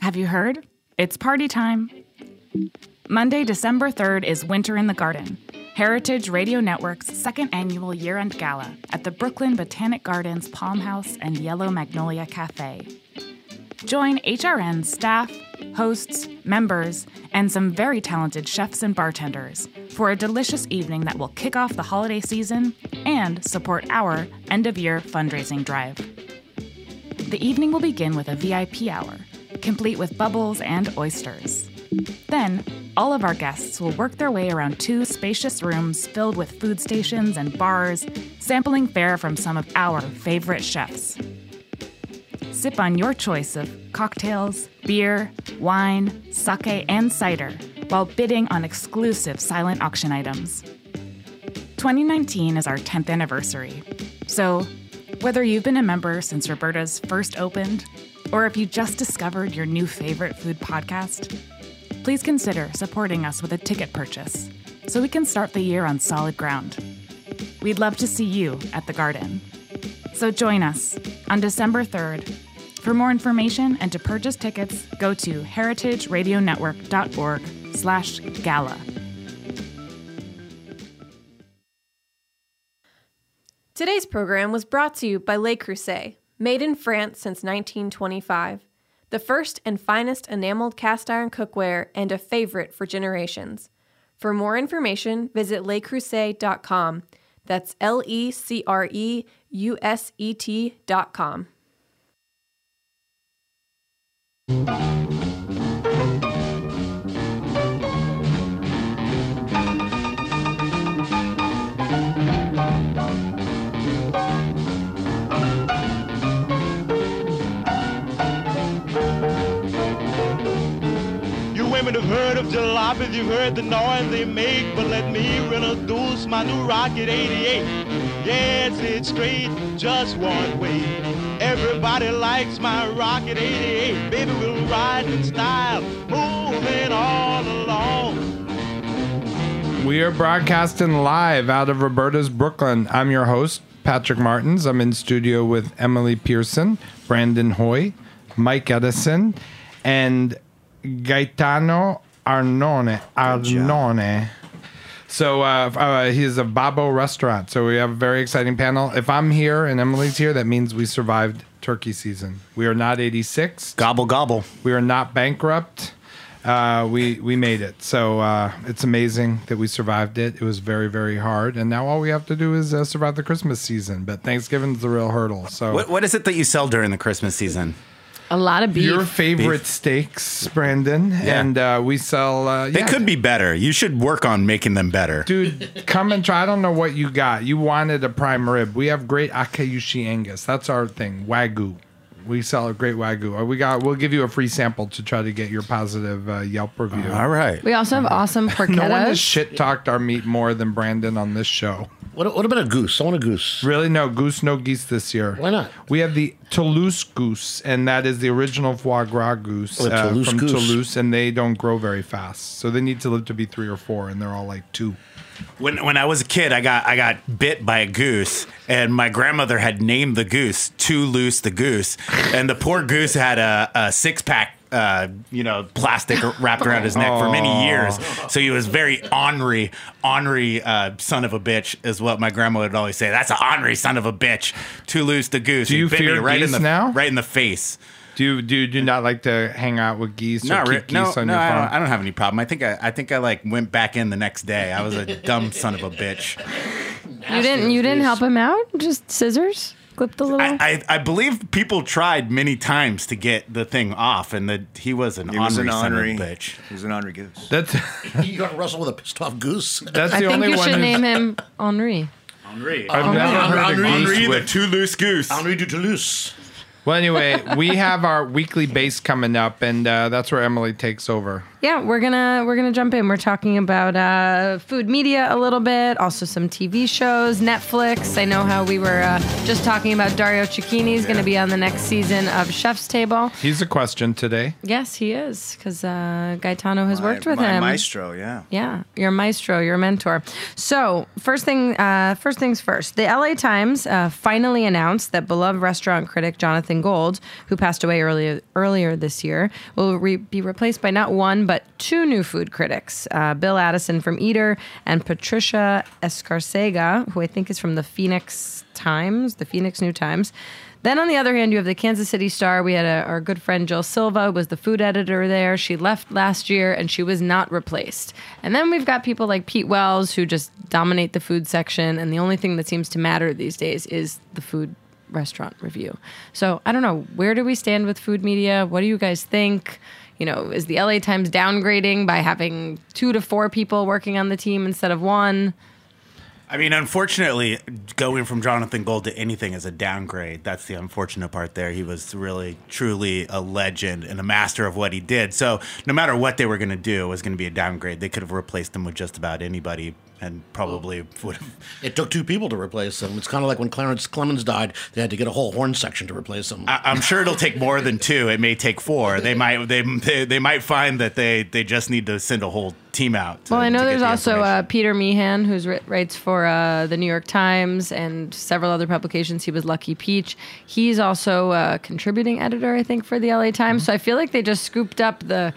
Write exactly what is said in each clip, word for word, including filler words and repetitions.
Have you heard? It's party time. Monday, December third is Winter in the Garden, Heritage Radio Network's second annual year-end gala at the Brooklyn Botanic Gardens Palm House and Yellow Magnolia Cafe. Join H R N staff, hosts, members, and some very talented chefs and bartenders for a delicious evening that will kick off the holiday season and support our end-of-year fundraising drive. The evening will begin with a V I P hour, complete with bubbles and oysters. Then, all of our guests will work their way around two spacious rooms filled with food stations and bars, sampling fare from some of our favorite chefs. Sip on your choice of cocktails, beer, wine, sake, and cider while bidding on exclusive silent auction items. twenty nineteen is our tenth anniversary, so whether you've been a member since Roberta's first opened, or if you just discovered your new favorite food podcast, please consider supporting us with a ticket purchase so we can start the year on solid ground. We'd love to see you at the Garden. So join us on December third. For more information and to purchase tickets, go to heritageradionetwork.org slash gala. Today's program was brought to you by Le Creuset, made in France since nineteen twenty-five. The first and finest enameled cast iron cookware and a favorite for generations. For more information, visit le creuset dot com. That's L E C R E U S E T dot com. Women have heard of jalopies, you've heard the noise they make, but let me introduce my new Rocket eighty-eight. Yes, it's straight, just one way. Everybody likes my Rocket eighty-eight. Baby, we'll ride in style, moving all along. We are broadcasting live out of Roberta's Brooklyn. I'm your host, Patrick Martins. I'm in studio with Emily Pearson, Brandon Hoy, Mike Edison, and Gaetano Arnone. Arnone. So uh, uh, he's a Babbo restaurant. So we have a very exciting panel. If I'm here and Emily's here, that means we survived turkey season. We are not eighty-six. Gobble, gobble. We are not bankrupt. Uh, we we made it. So uh, it's amazing that we survived it. It was very, very hard. And now all we have to do is uh, survive the Christmas season. But Thanksgiving's the real hurdle. So What, what is it that you sell during the Christmas season? A lot of beef. Your favorite Beef. steaks, Brandon. Yeah. And uh, we sell... Uh, They yeah. could be better. You should work on making them better. Dude, come and try. I don't know what you got. You wanted a prime rib. We have great Akaushi Angus. That's our thing. Wagyu. We sell a great Wagyu. Or we got. We'll give you a free sample to try to get your positive uh, Yelp review. All right. We also have awesome porchettas. No one has shit-talked our meat more than Brandon on this show. What, what about a goose? I want a goose. Really? No, goose, no geese this year. Why not? We have the Toulouse goose, and that is the original foie gras goose Oh, the uh, Toulouse from goose. Toulouse, and they don't grow very fast. So they need to live to be three or four, and they're all like two. When when I was a kid, I got I got bit by a goose, and my grandmother had named the goose Toulouse the goose, and the poor goose had a, a six pack. Uh, you know, plastic wrapped around his neck for many years. So he was very ornery, ornery uh, son of a bitch, is what my grandma would always say. That's an ornery son of a bitch. Toulouse the goose. Do you He bit me fear right geese in the, now? Right in the face. Do you do you do not like to hang out with geese or Not keep re- geese no, on no, your I farm? don't, I don't have any problem. I think I, I think I like went back in the next day. I was a dumb son of a bitch. You didn't. You didn't help him out. Just scissors. Clip the little. I, I, I believe people tried many times to get the thing off, and that he was an He was ornery an son of a ornery. bitch. He was an ornery goose. That's You got to wrestle with a pissed off goose. that's I the think only you one. should who's- name him Henri. Henri. I've never heard a Henri, goose Henri the with- Toulouse goose. Henri du Toulouse. Well, anyway, we have our weekly base coming up, and uh, that's where Emily takes over. Yeah, we're gonna we're gonna jump in. We're talking about uh, food media a little bit, also some T V shows, Netflix. I know how we were uh, just talking about Dario Cecchini is going to be on the next season of Chef's Table. He's a question today. Yes, he is, because uh, Gaetano has My- worked with my him. maestro, yeah. Yeah, your maestro, your mentor. So first thing, uh, first things first. The L A Times uh, finally announced that beloved restaurant critic Jonathan Jonathan Gold, who passed away earlier earlier this year, will re- be replaced by not one but two new food critics: uh, Bill Addison from Eater and Patricia Escarcega, who I think is from the Phoenix Times, the Phoenix New Times. Then on the other hand, you have the Kansas City Star. We had a, our good friend Jill Silva was the food editor there. She left last year and she was not replaced. And then we've got people like Pete Wells who just dominate the food section. And the only thing that seems to matter these days is the food restaurant review. So I don't know, where do we stand with food media? What do you guys think? You know, is the L A Times downgrading by having two to four people working on the team instead of one? I mean, unfortunately, going from Jonathan Gold to anything is a downgrade. That's the unfortunate part there. He was really, truly a legend and a master of what he did. So no matter what they were going to do, it was going to be a downgrade. They could have replaced him with just about anybody and probably would have. It took two people to replace him. It's kind of like when Clarence Clemens died, they had to get a whole horn section to replace him. I, I'm sure it'll take more than two. It may take four. They might they they, they might find that they, they just need to send a whole team out. To, well, I know to get there's the also uh, information. Peter Meehan, who writes for uh, the New York Times and several other publications. He was Lucky Peach. He's also a contributing editor, I think, for the L A Times. Mm-hmm. So I feel like they just scooped up the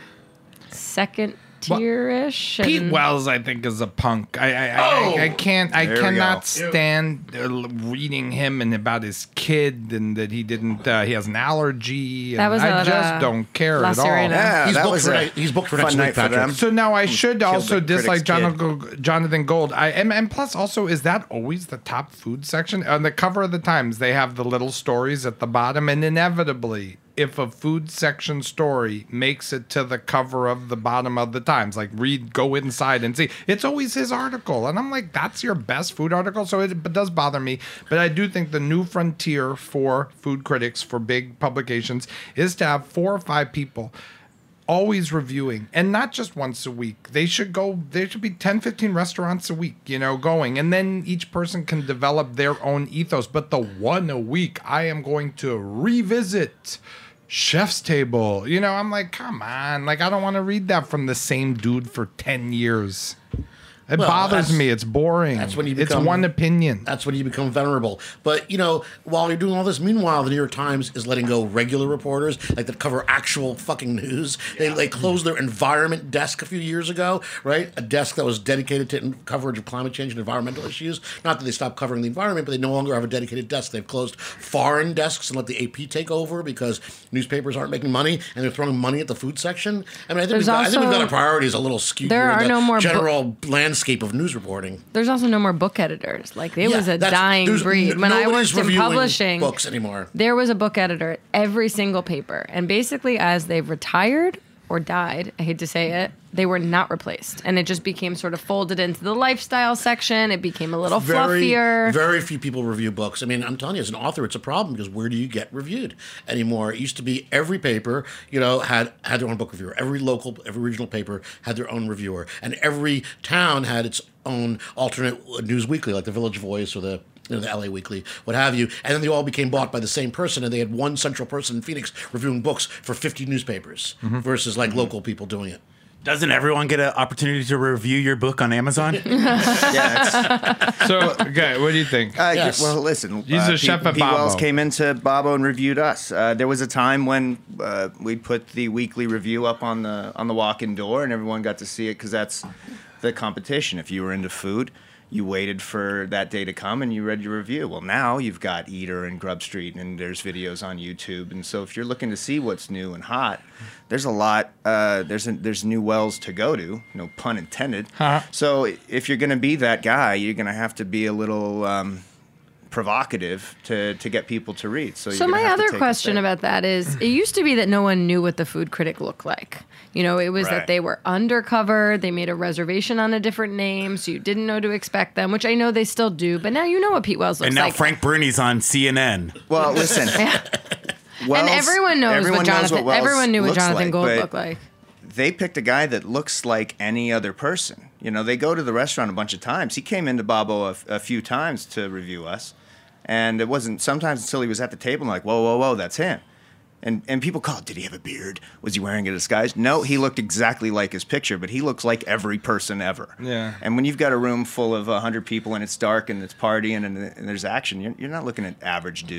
second tier-ish. Pete and- Wells, I think, is a punk. I I, I, I can't. I There we cannot go. stand uh, reading him and about his kid and that he didn't. Uh, he has an allergy. And That was I at, just uh, don't care La at all. Sirena. Yeah, He's that booked was for a night- he's booked for fun next night week, for Patrick. them. So now I should Killed also the dislike critic's Jonathan, Jonathan Gold. I and, and plus also is that always the top food section on the cover of the Times? They have the little stories at the bottom, and inevitably, if a food section story makes it to the cover of the bottom of the Times, like read, go inside and see, it's always his article, and I'm like, that's your best food article. So it, it does bother me, but I do think the new frontier for food critics for big publications is to have four or five people always reviewing, and not just once a week. They should go, there should be ten, fifteen restaurants a week, you know, going, and then each person can develop their own ethos. But the one a week, I am going to revisit Chef's Table. You know, I'm like, come on. Like, I don't want to read that from the same dude for ten years. It Well, bothers that's- me. It's boring. that's when you It's become- one opinion. That's when you become venerable. But, you know, while you're doing all this, meanwhile, the New York Times is letting go regular reporters, like that cover actual fucking news. They, they closed their environment desk a few years ago, right? A desk that was dedicated to coverage of climate change and environmental issues. Not that they stopped covering the environment, but they no longer have a dedicated desk. They've closed foreign desks and let the A P take over because newspapers aren't making money and they're throwing money at the food section. I mean, I think, we've There's got, I think we've got also- our priorities a little skewed There here in are the no more bo- general landscape of news reporting. There's also no more book editors. Like, it Yeah, was a that's- dying there's breed. n- When I nobody's worked in reviewing publishing, books anymore. there was a book editor at every single paper. And basically, as they've retired or died, I hate to say it, they were not replaced. And it just became sort of folded into the lifestyle section. It became a little very, fluffier. Very few people review books. I mean, I'm telling you, as an author, it's a problem because where do you get reviewed anymore? It used to be every paper, you know, had had their own book reviewer. Every local, every regional paper had their own reviewer, and every town had its own alternate news weekly, like the Village Voice or the you know, the L A Weekly, what have you. And then they all became bought by the same person, and they had one central person in Phoenix reviewing books for fifty newspapers versus like local people doing it. Doesn't everyone get an opportunity to review your book on Amazon? Yeah, it's, So, okay, what do you think? uh, Yes. Well, listen. He's uh, a chef Pete, at Pete Wells Babbo. came into Babbo and reviewed us. Uh, there was a time when uh, we'd put the weekly review up on the on the walk-in door, and everyone got to see it because that's the competition. If you were into food, you waited for that day to come and you read your review. Well, now you've got Eater and Grub Street, and there's videos on YouTube. And so if you're looking to see what's new and hot, there's a lot. Uh, there's a, there's new wells to go to. No pun intended. Huh. So if you're going to be that guy, you're going to have to be a little um, provocative to, to get people to read. So, So you're my gonna have to other take a question stand. about that is, it used to be that no one knew what the food critic looked like. You know, it was Right. that they were undercover, they made a reservation on a different name, so you didn't know to expect them, which I know they still do, but now you know what Pete Wells looks and now like. Frank Bruni's on C N N. Well, listen. Wells, and everyone knows everyone what knows Jonathan Wells everyone knew what looks Jonathan like, Gold but looked like. They picked a guy that looks like any other person. You know, they go to the restaurant a bunch of times. He came into Babbo a, a few times to review us. And it wasn't sometimes until he was at the table and like, whoa, whoa, whoa, that's him. And and people call, did he have a beard? Was he wearing a disguise? No, he looked exactly like his picture, but he looks like every person ever. Yeah. And when you've got a room full of one hundred people and it's dark and it's partying and, and there's action, you're, you're not looking at average dude.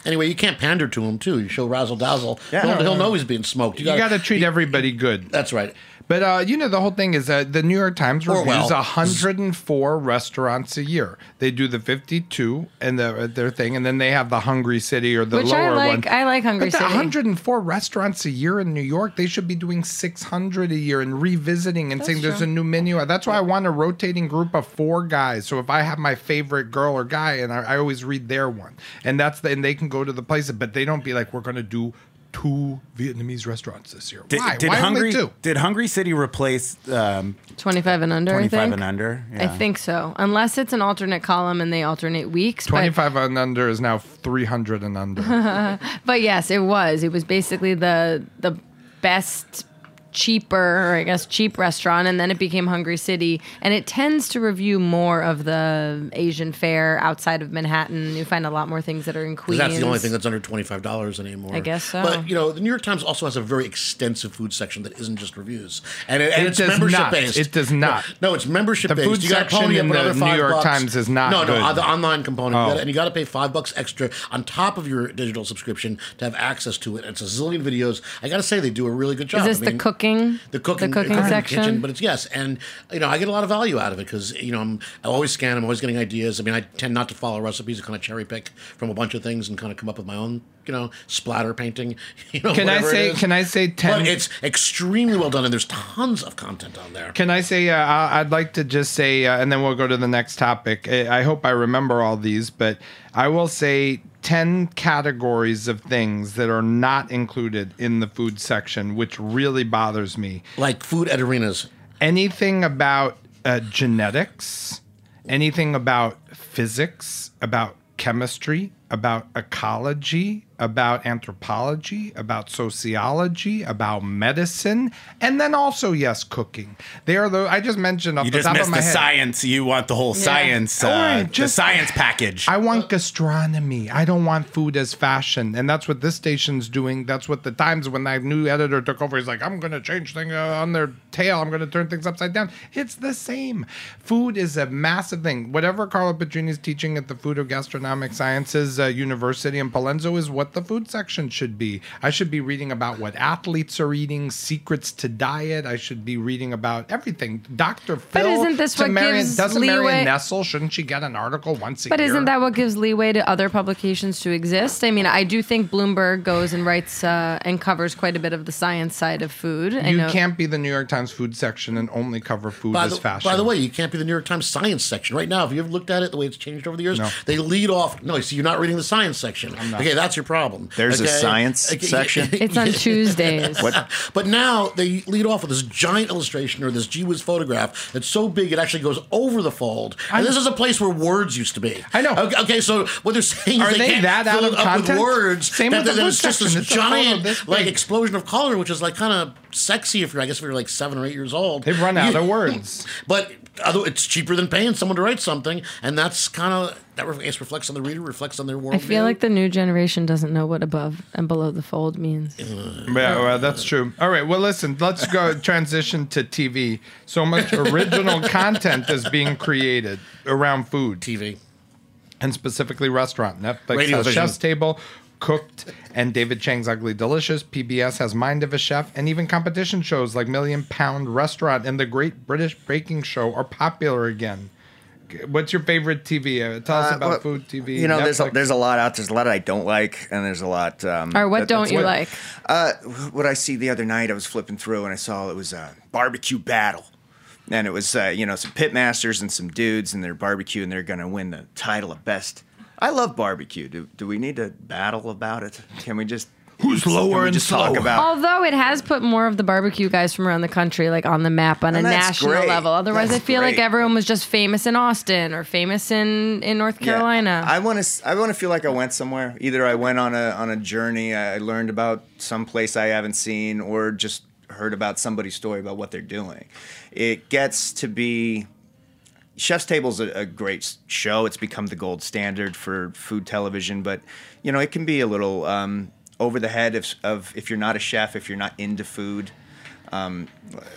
Anyway, you can't pander to him too. You show razzle dazzle. Yeah. He'll, he'll know he's being smoked. You got to treat everybody good. That's right. But, uh, you know, the whole thing is that the New York Times Or reviews well. one hundred four restaurants a year. They do the fifty-two and the, their thing, and then they have the Hungry City or the Which I lower like. one. I like Hungry but the City. one hundred four restaurants a year in New York, they should be doing six hundred a year and revisiting and saying there's true. a new menu. That's why I want a rotating group of four guys. So if I have my favorite girl or guy, and I, I always read their one, and that's the, and they can go to the places, but they don't be like, we're going to do two Vietnamese restaurants this year. Did, Why? did Why Hungry only two? did Hungry City replace um, twenty-five and under, I twenty-five think. and under? I Yeah. think so. Unless it's an alternate column and they alternate weeks. but- twenty-five and under is now three hundred and under. But yes, it was. It was basically the the best cheaper, or I guess cheap restaurant, and then it became Hungry City, and it tends to review more of the Asian fare outside of Manhattan. You find a lot more things that are in 'Cause Queens. that's the only thing that's under twenty-five dollars anymore. I guess so. But, you know, the New York Times also has a very extensive food section that isn't just reviews. And, it, and It it's does membership not. based. It does not. No, no, it's membership The based. food You got to section pony up in the another New five York bucks. Times is not No, good. no, the online component. Oh. You gotta, and you got to pay five bucks extra on top of your digital subscription to have access to it. It's a zillion videos. I got to say, they do a really good job. Is this I mean, the cooking? The cooking, The cooking the section? kitchen, but it's yes, and you know I get a lot of value out of it because you know I'm I always scan, I'm always getting ideas. I mean I tend not to follow recipes, I kind of cherry pick from a bunch of things and kind of come up with my own you know splatter painting. You know, Can I whatever it say? is. Can I say ten? But it's extremely well done, and there's tons of content on there. Can I say? Uh, I- I'd like to just say, uh, and then we'll go to the next topic. I I hope I remember all these, but I will say ten categories of things that are not included in the food section, which really bothers me. Like food at arenas. Anything about uh, genetics, anything about physics, about chemistry, about ecology, about anthropology, about sociology, about medicine, and then also, yes, cooking. They are the, I just mentioned off You the just top of missed my the head. science. You want the whole science, uh, All right, the just- science package. I want gastronomy. I don't want food as fashion. And that's what this station's doing. That's what the Times, when that new editor took over, he's like, I'm going to change things uh, on their tail. I'm going to turn things upside down. It's the same. Food is a massive thing. Whatever Carlo Petrini is teaching at the Food of Gastronomic Sciences uh, University in Palenzo is what the food section should be. I should be reading about what athletes are eating, secrets to diet. I should be reading about everything. Doctor Phil. But isn't this to what Marion, gives doesn't leeway- Marion Nessel, shouldn't she get an article once a But year? isn't that what gives leeway to other publications to exist? I mean, I do think Bloomberg goes and writes uh, and covers quite a bit of the science side of food. I You know. can't be the New York Times food section and only cover food By as the, fashion. by the way, you can't be the New York Times science section right now. Have you ever looked at it the way it's changed over the years? No. They lead off. No, see, you're not reading the science section. Okay, that's your problem. There's a okay? science Okay, section? It's on Tuesdays. But now they lead off with this giant illustration or this gee whiz photograph that's so big it actually goes over the fold. And this is a place where words used to be. I know. Okay, okay, so what they're saying Are is they, they can't that fill out it of up content? with words. Same that, with the that food it's just section. this It's a photo giant this like big. explosion of color, which is like kind of sexy if you're, I guess, if you're like seven or eight years old. They've run out You- of words. But although it's cheaper than paying someone to write something, and that's kind of that re- I guess reflects on the reader, reflects on their world. I feel like the new generation doesn't know what above and below the fold means. Yeah, well, that's true. All right, well, listen, let's go transition to T V. So much original content is being created around food, T V. and specifically restaurant. Netflix Radio has vision. Chef's Table, Cooked, and David Chang's Ugly Delicious. P B S has Mind of a Chef, and even competition shows like Million Pound Restaurant and The Great British Baking Show are popular again. What's your favorite T V? Uh, tell us Uh, about well, food T V. You know, there's a, Netflix. there's a lot out. There's a lot I don't like, and there's a lot. Um, Or what that- don't that's you what- like? Uh, what I see the other night, I was flipping through and I saw it was a barbecue battle, and it was uh, you know some pit masters and some dudes and they're barbecue and they're gonna win the title of best. I love barbecue. Do do we need to battle about it? Can we just Who's can lower we and just talk slower? about? Although it has put more of the barbecue guys from around the country like on the map on And a that's national great. level. Otherwise, That's I feel like great. everyone was just famous in Austin or famous in, in North Yeah. Carolina. I want to. I want to feel like I went somewhere. Either I went on a on a journey. I learned about some place I haven't seen, or just heard about somebody's story about what they're doing. It gets to be. Chef's Table's a, a great s- show. It's become the gold standard for food television, but you know it can be a little um, over the head if, of if you're not a chef, if you're not into food. Um,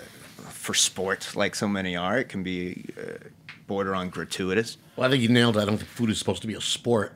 for sport, like so many are, it can be uh, border on gratuitous. Well, I think you nailed it. I don't think food is supposed to be a sport.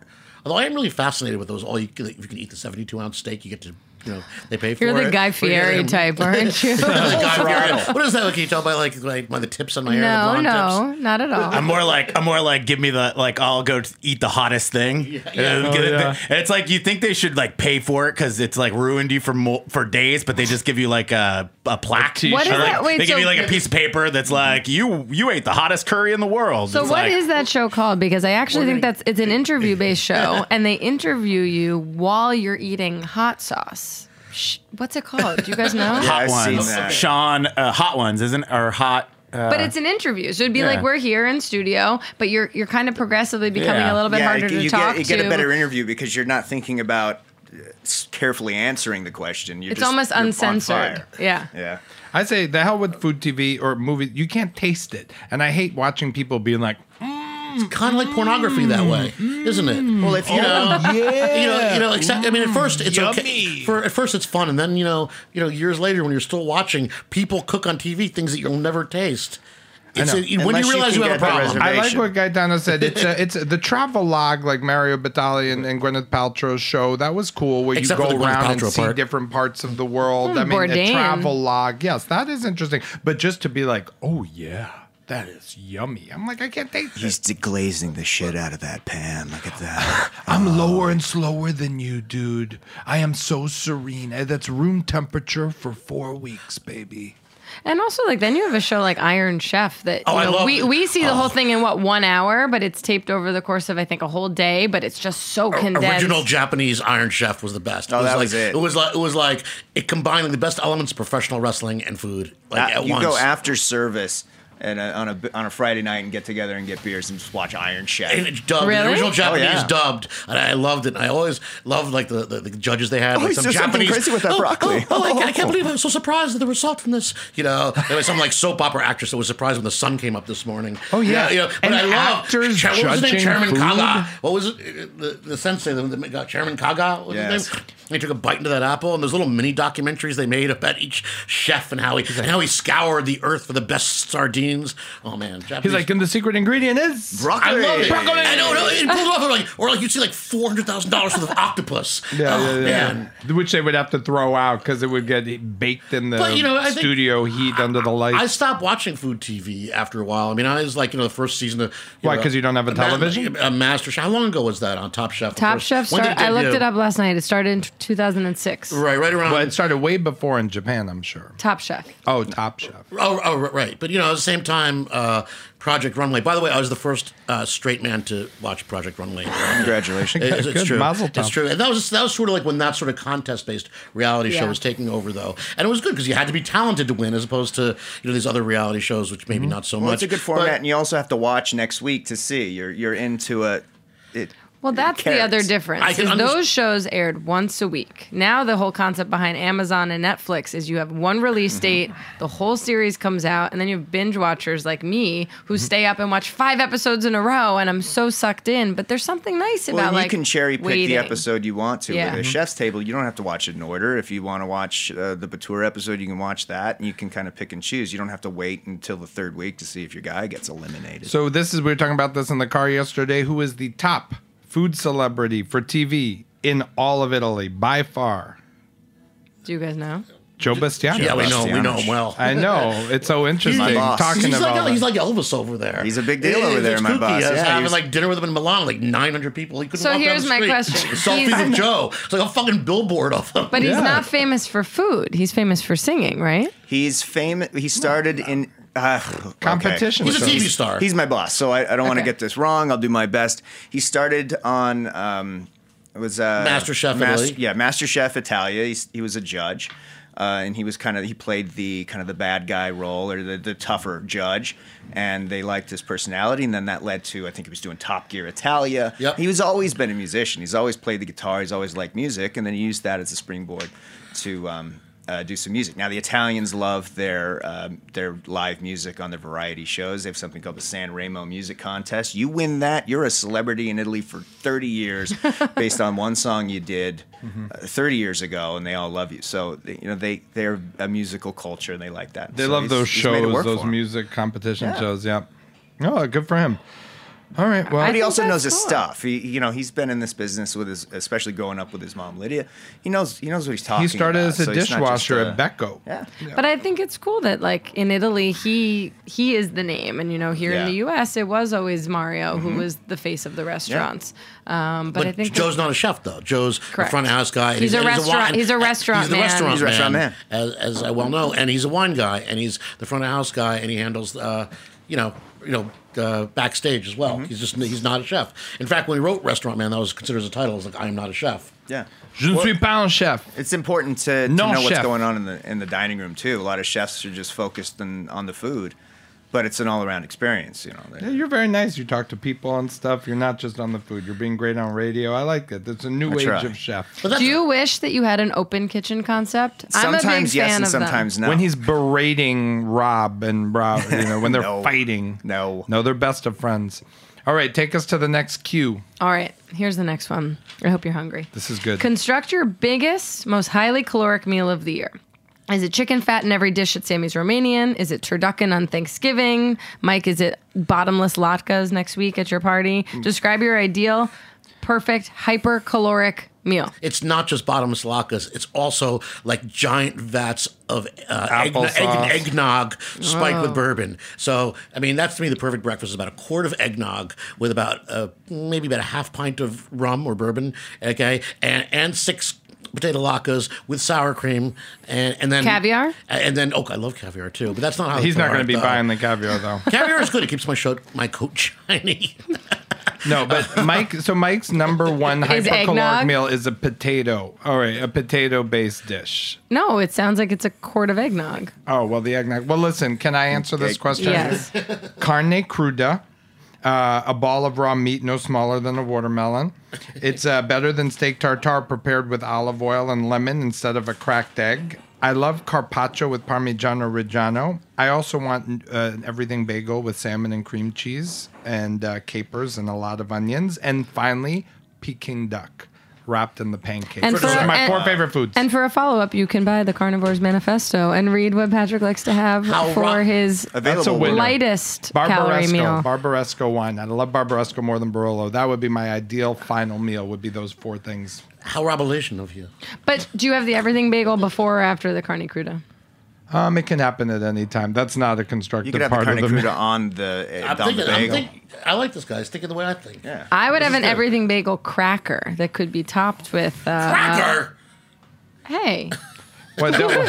Although I am really fascinated with those. All you can, if you can eat the seventy-two ounce steak, you get to. You know, they pay for You're it. the Guy Fieri Yeah. type, aren't you? The Guy Fieri. What is that? Can you tell by like, like by the tips on my hair? the No, blonde no, tips? not at all. I'm more like I'm more like give me the like I'll go t- eat the hottest thing. Yeah, yeah. And, Oh, yeah. and it's like you think they should like pay for it because it's like ruined you for mo- for days, but they just give you like a a plaque. t-shirt. What is Or, like, that? Wait, they give so- you like a piece of paper that's like you you ate the hottest curry in the world. So It's what like, is that show called? Because I actually think that's it's an interview based show, and they interview you while you're eating hot sauce. Sh- What's it called? Do you guys know? Yeah, Hot I've seen ones, that. Sean? Uh, hot ones, isn't or hot? Uh, But it's an interview, so it'd be Yeah. like we're here in studio, but you're you're kind of progressively becoming Yeah. a little bit yeah, harder you, to you talk get, you to. get a better interview because you're not thinking about uh, s- carefully answering the question. You're It's just, almost you're on uncensored. fire. Yeah. Yeah. I say the hell with food T V or movies. You can't taste it, and I hate watching people being like, It's kind of like pornography that way, isn't it? Well, if you You know, yeah, you know, you know. Except, I mean, at first it's okay. Yummy. For at first it's fun, and then you know, you know, years later when you're still watching, people cook on T V things that you'll never taste. It's know. a, when Unless you you realize can you, have a get the problem. reservation. I like what Gaetano said. It's a, it's a, the travel log, like Mario Batali and, and Gwyneth Paltrow's show. That was cool, where Except you for go the Gwyneth around and Paltrow see part. different parts of the world. Hmm, I mean, a Bourdain. travel log. Yes, that is interesting. But just to be like, oh yeah, that is yummy. I'm like, I can't taste He's it. deglazing the shit out of that pan. Look at that. I'm lower and slower than you, dude. I am so serene. Eh, That's room temperature for four weeks, baby. And also, like, then you have a show like Iron Chef that Oh, you I know, love we it. we see the Oh. whole thing in what one hour, but it's taped over the course of I think a whole day. But it's just so condensed. Original Japanese Iron Chef was the best. Oh, it was that like, was it. It was like it was like it combined the best elements of professional wrestling and food like Uh, at you once. go after service and uh, on a on a Friday night and get together and get beers and just watch Iron Chef. And it's dubbed. Really? The original Oh, Japanese yeah. dubbed, and I loved it. And I always loved like the, the, the judges they had. Oh, like he's some doing something Japanese. crazy with that oh, broccoli. Oh, oh, I, can't- I can't believe I'm so surprised at the result from this. You know, there was some like soap opera actress that was surprised when the sun came up this morning. Oh, yeah. you know, but And I love actors Cha- what was his name? judging Chairman food. Kaga. What was it? The, the sensei, the, the got Chairman Kaga. What was Yes. his name? And he took a bite into that apple, and there's little mini documentaries they made about each chef and how he and how he scoured the earth for the best sardines. Oh man, Japanese. He's like, and the secret ingredient is Broccoli. I love it. Broccoli. I know, no, it pulls it off like, or like you'd see like four hundred thousand dollars worth of octopus. Yeah, oh, yeah, yeah. man. Which they would have to throw out because it would get baked in the But, you know, I think- studio heat under the lights. I stopped watching food T V after a while. I mean, I was like, you know, the first season of. You Why, know, 'cause you don't have a Ma- television? A Master Chef. How long ago was that on Top Chef? The Top first- Chef. when did Start, I looked debut? it up last night. It started in two thousand six. Right, right around. well, it started way before in Japan, I'm sure. Top Chef. Oh, Top Chef. Oh, oh, right. But you know, at the same time, uh, Project Runway. By the way, I was the first uh, straight man to watch Project Runway. Congratulations. It- it's, it's Good, true. mazel tov. It's true. And that was that was sort of like when that sort of contest-based reality show Yeah. was taking over, though. And it was good because you had to be talented to win, as opposed to you know these other reality shows, which maybe not so Well, much. it's a good format, But- and you also have to watch next week to see. You're you're into a. It, Well, that's the other carrots. difference. I can is underst- those shows aired once a week. Now the whole concept behind Amazon and Netflix is you have one release date, the whole series comes out, and then you have binge watchers like me who stay up and watch five episodes in a row, and I'm so sucked in. But there's something nice Well, about you like can cherry pick waiting. the episode you want to. Yeah. With a chef's table, you don't have to watch it in order. If you want to watch uh, the Batur episode, you can watch that, and you can kind of pick and choose. You don't have to wait until the third week to see if your guy gets eliminated. So this is we were talking about this in the car yesterday. Who is the top food celebrity for T V in all of Italy by far? Do you guys know? Joe Bastiano. yeah, we know, we know Bastianich. him well. I know. It's so interesting my boss. talking He's about like, it. he's like Elvis over there. He's a big deal It- over there, it's my kooky. boss. I was Yeah, he having was- like dinner with him in Milan, like nine hundred people. He couldn't So walk down here's the my street. question. Selfies He's- with Joe. It's like a fucking billboard of him. But he's Yeah. not famous for food. He's famous for singing, right? He's famous. He started in uh, okay. Competition He's a shows. T V star. He's my boss, so I, I don't want to Okay. get this wrong. I'll do my best. He started on um, it was uh, Master Chef Italy. Yeah, Master Chef Italia. He's, he was a judge, uh, and he was kind of he played the kind of the bad guy role or the, the tougher judge, and they liked his personality, and then that led to I think he was doing Top Gear Italia. Yep. He was always been a musician. He's always played the guitar. He's always liked music, and then he used that as a springboard to. Um, Uh, do some music. Now the Italians love their um, their live music on their variety shows. They have something called the San Remo Music Contest. You win that, you're a celebrity in Italy for thirty years, based on one song you did uh, thirty years ago, and they all love you. So they, you know they they're a musical culture, and they like that. They So love he's- those he's made it shows, work those for him. music competition Yeah. shows. Yeah. Oh, good for him. All right. Well, I But he think also that's knows his cool. stuff. He, you know, he's been in this business with his, especially growing up with his mom Lydia. He knows, he knows what he's talking he started about. as a So he's not just dishwasher a- at Becco. Yeah. But I think it's cool that like in Italy he he is the name, and you know here in Yeah. the U S it was always Mario who was the face of the restaurants. Um, but, But I think Joe's not a chef, though. Joe's Correct. the front of house guy. and He's a and restaurant- wine- he's a restaurant He's the man. restaurant He's a restaurant man, man. as, as I well know, and he's a wine guy, and he's the front of house guy, and he handles, uh, you know, you know, uh, backstage as well. He's just he's not a chef. In fact, when he wrote Restaurant Man, that was considered as a title. It was like, I am not a chef. Yeah. Je ne suis pas un chef. It's important to, to Non know what's chef. going on in the in the dining room too. A lot of chefs are just focused on, on the food, but it's an all around experience. You know. Yeah, you're very nice. You talk to people and stuff. You're not just on the food. You're being great on radio. I like it. There's a new I age try. of chef. But that's do you wish that you had an open kitchen concept? I'm a big Sometimes yes fan and of them. sometimes no. When he's berating Rob and Rob, you know, when they're No. fighting. No. No, they're best of friends. All right, take us to the next cue. All right, here's the next one. I hope you're hungry. This is good. Construct your biggest, most highly caloric meal of the year. Is it chicken fat in every dish at Sammy's Romanian? Is it turducken on Thanksgiving? Mike, is it bottomless latkes next week at your party? Describe your ideal, perfect, hyper-caloric meal. It's not just bottomless latkes. It's also like giant vats of uh, egg, Applesauce. egg, eggnog spiked with bourbon. So, I mean, that's to me the perfect breakfast. Is about a quart of eggnog with about uh, maybe about a half pint of rum or bourbon, okay, and and six potato latkes with sour cream, and and then Caviar? and then oh, I love caviar too, but that's not how He's it's not going to hard, be though. buying the caviar, though. Caviar is good. It keeps my show, my coat shiny. No, but Mike, so Mike's number one Is hypercaloric eggnog? meal is a potato. All right, a potato-based dish. No, it sounds like it's a quart of eggnog. Oh, well, the eggnog. Well, listen, can I answer this Egg- question? Yes. Carne cruda, uh, a ball of raw meat no smaller than a watermelon. It's uh, better than steak tartare prepared with olive oil and lemon instead of a cracked egg. I love carpaccio with Parmigiano Reggiano. I also want uh, an everything bagel with salmon and cream cheese and uh, capers and a lot of onions. And finally, Peking duck wrapped in the pancake. And Those for- are my and- four favorite foods. And for a follow-up, you can buy the Carnivore's Manifesto and read what Patrick likes to have How for ro- his That's a Available. winner. lightest calorie Barbaresco, meal. Barbaresco wine. I love Barbaresco more than Barolo. That would be my ideal final meal. Would be those four things. How revelation of you. But do you have the everything bagel before or after the carne cruda? Um, it can happen at any time. That's not a You constructive could have the part carne of the cruda meal. on the, uh, I'm on thinking, the I'm bagel. thinking, I like this guy. He's thinking the way I think. Yeah. I would have is an good. everything bagel cracker that could be topped with. Uh, Cracker! Hey, What,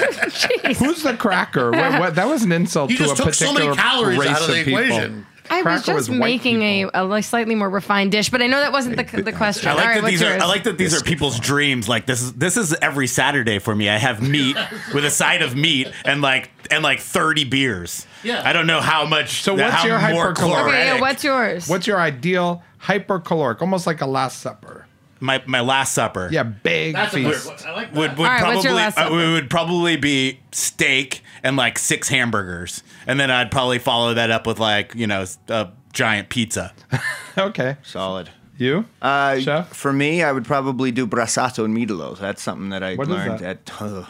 that, who's the cracker? What, what, that was an insult You to just a took so many particular calories race out of the people. equation. I was Cracker just was white making a, people. a like slightly more refined dish, but I know that wasn't the, the question. I like All right, that what's these yours? are. I like that these are people's dreams. Like this is this is every Saturday for me. I have meat with a side of meat and like and like thirty beers. Yeah. I don't know how much. So what's how your more hypercaloric- Okay, yeah, caloretic- what's yours? What's your ideal hypercaloric? Almost like a Last Supper. my my Last Supper? Yeah, big That's a weird feast. one. I like that. Would would All right, probably what's your Last uh, Supper? would probably be steak and like six hamburgers, and then I'd probably follow that up with like you know a giant pizza. Okay. Solid. You? Uh, Chef? For me, I would probably do brassato and midillos. That's something that I What is learned that?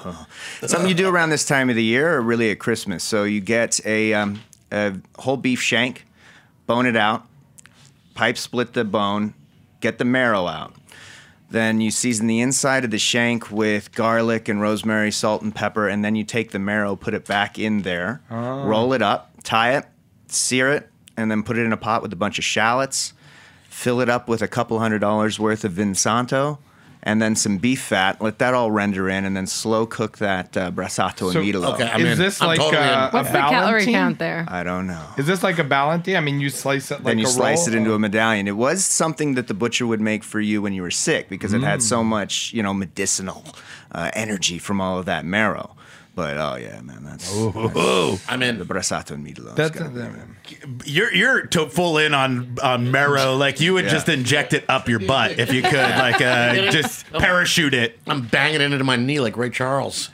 at something you do around this time of the year, or really at Christmas. So you get a, um, a whole beef shank, bone it out, pipe split the bone, get the marrow out. Then you season the inside of the shank with garlic and rosemary, salt and pepper, and then you take the marrow, put it back in there, roll it up, tie it, sear it, and then put it in a pot with a bunch of shallots. Fill it up with a couple hundred dollars worth of Vinsanto, and then some beef fat. Let that all render in, and then slow cook that uh, brassato So- and midillo. Okay, I'm Is in. this I'm like totally uh, in. What's a the calorie Valentine? count there? I don't know. Is this like a Valentine? I mean, you slice it like Then you a slice roll? it into a medallion. It was something that the butcher would make for you when you were sick because it had Mm. so much, you know, medicinal uh, energy from all of that marrow. But oh yeah, man, that's, that's I'm in. the brassato and midillo. That's That's You're you're to full in on on marrow. Like you would Yeah. just inject it up your butt if you could. Like uh, just parachute it. I'm banging it into my knee like Ray Charles.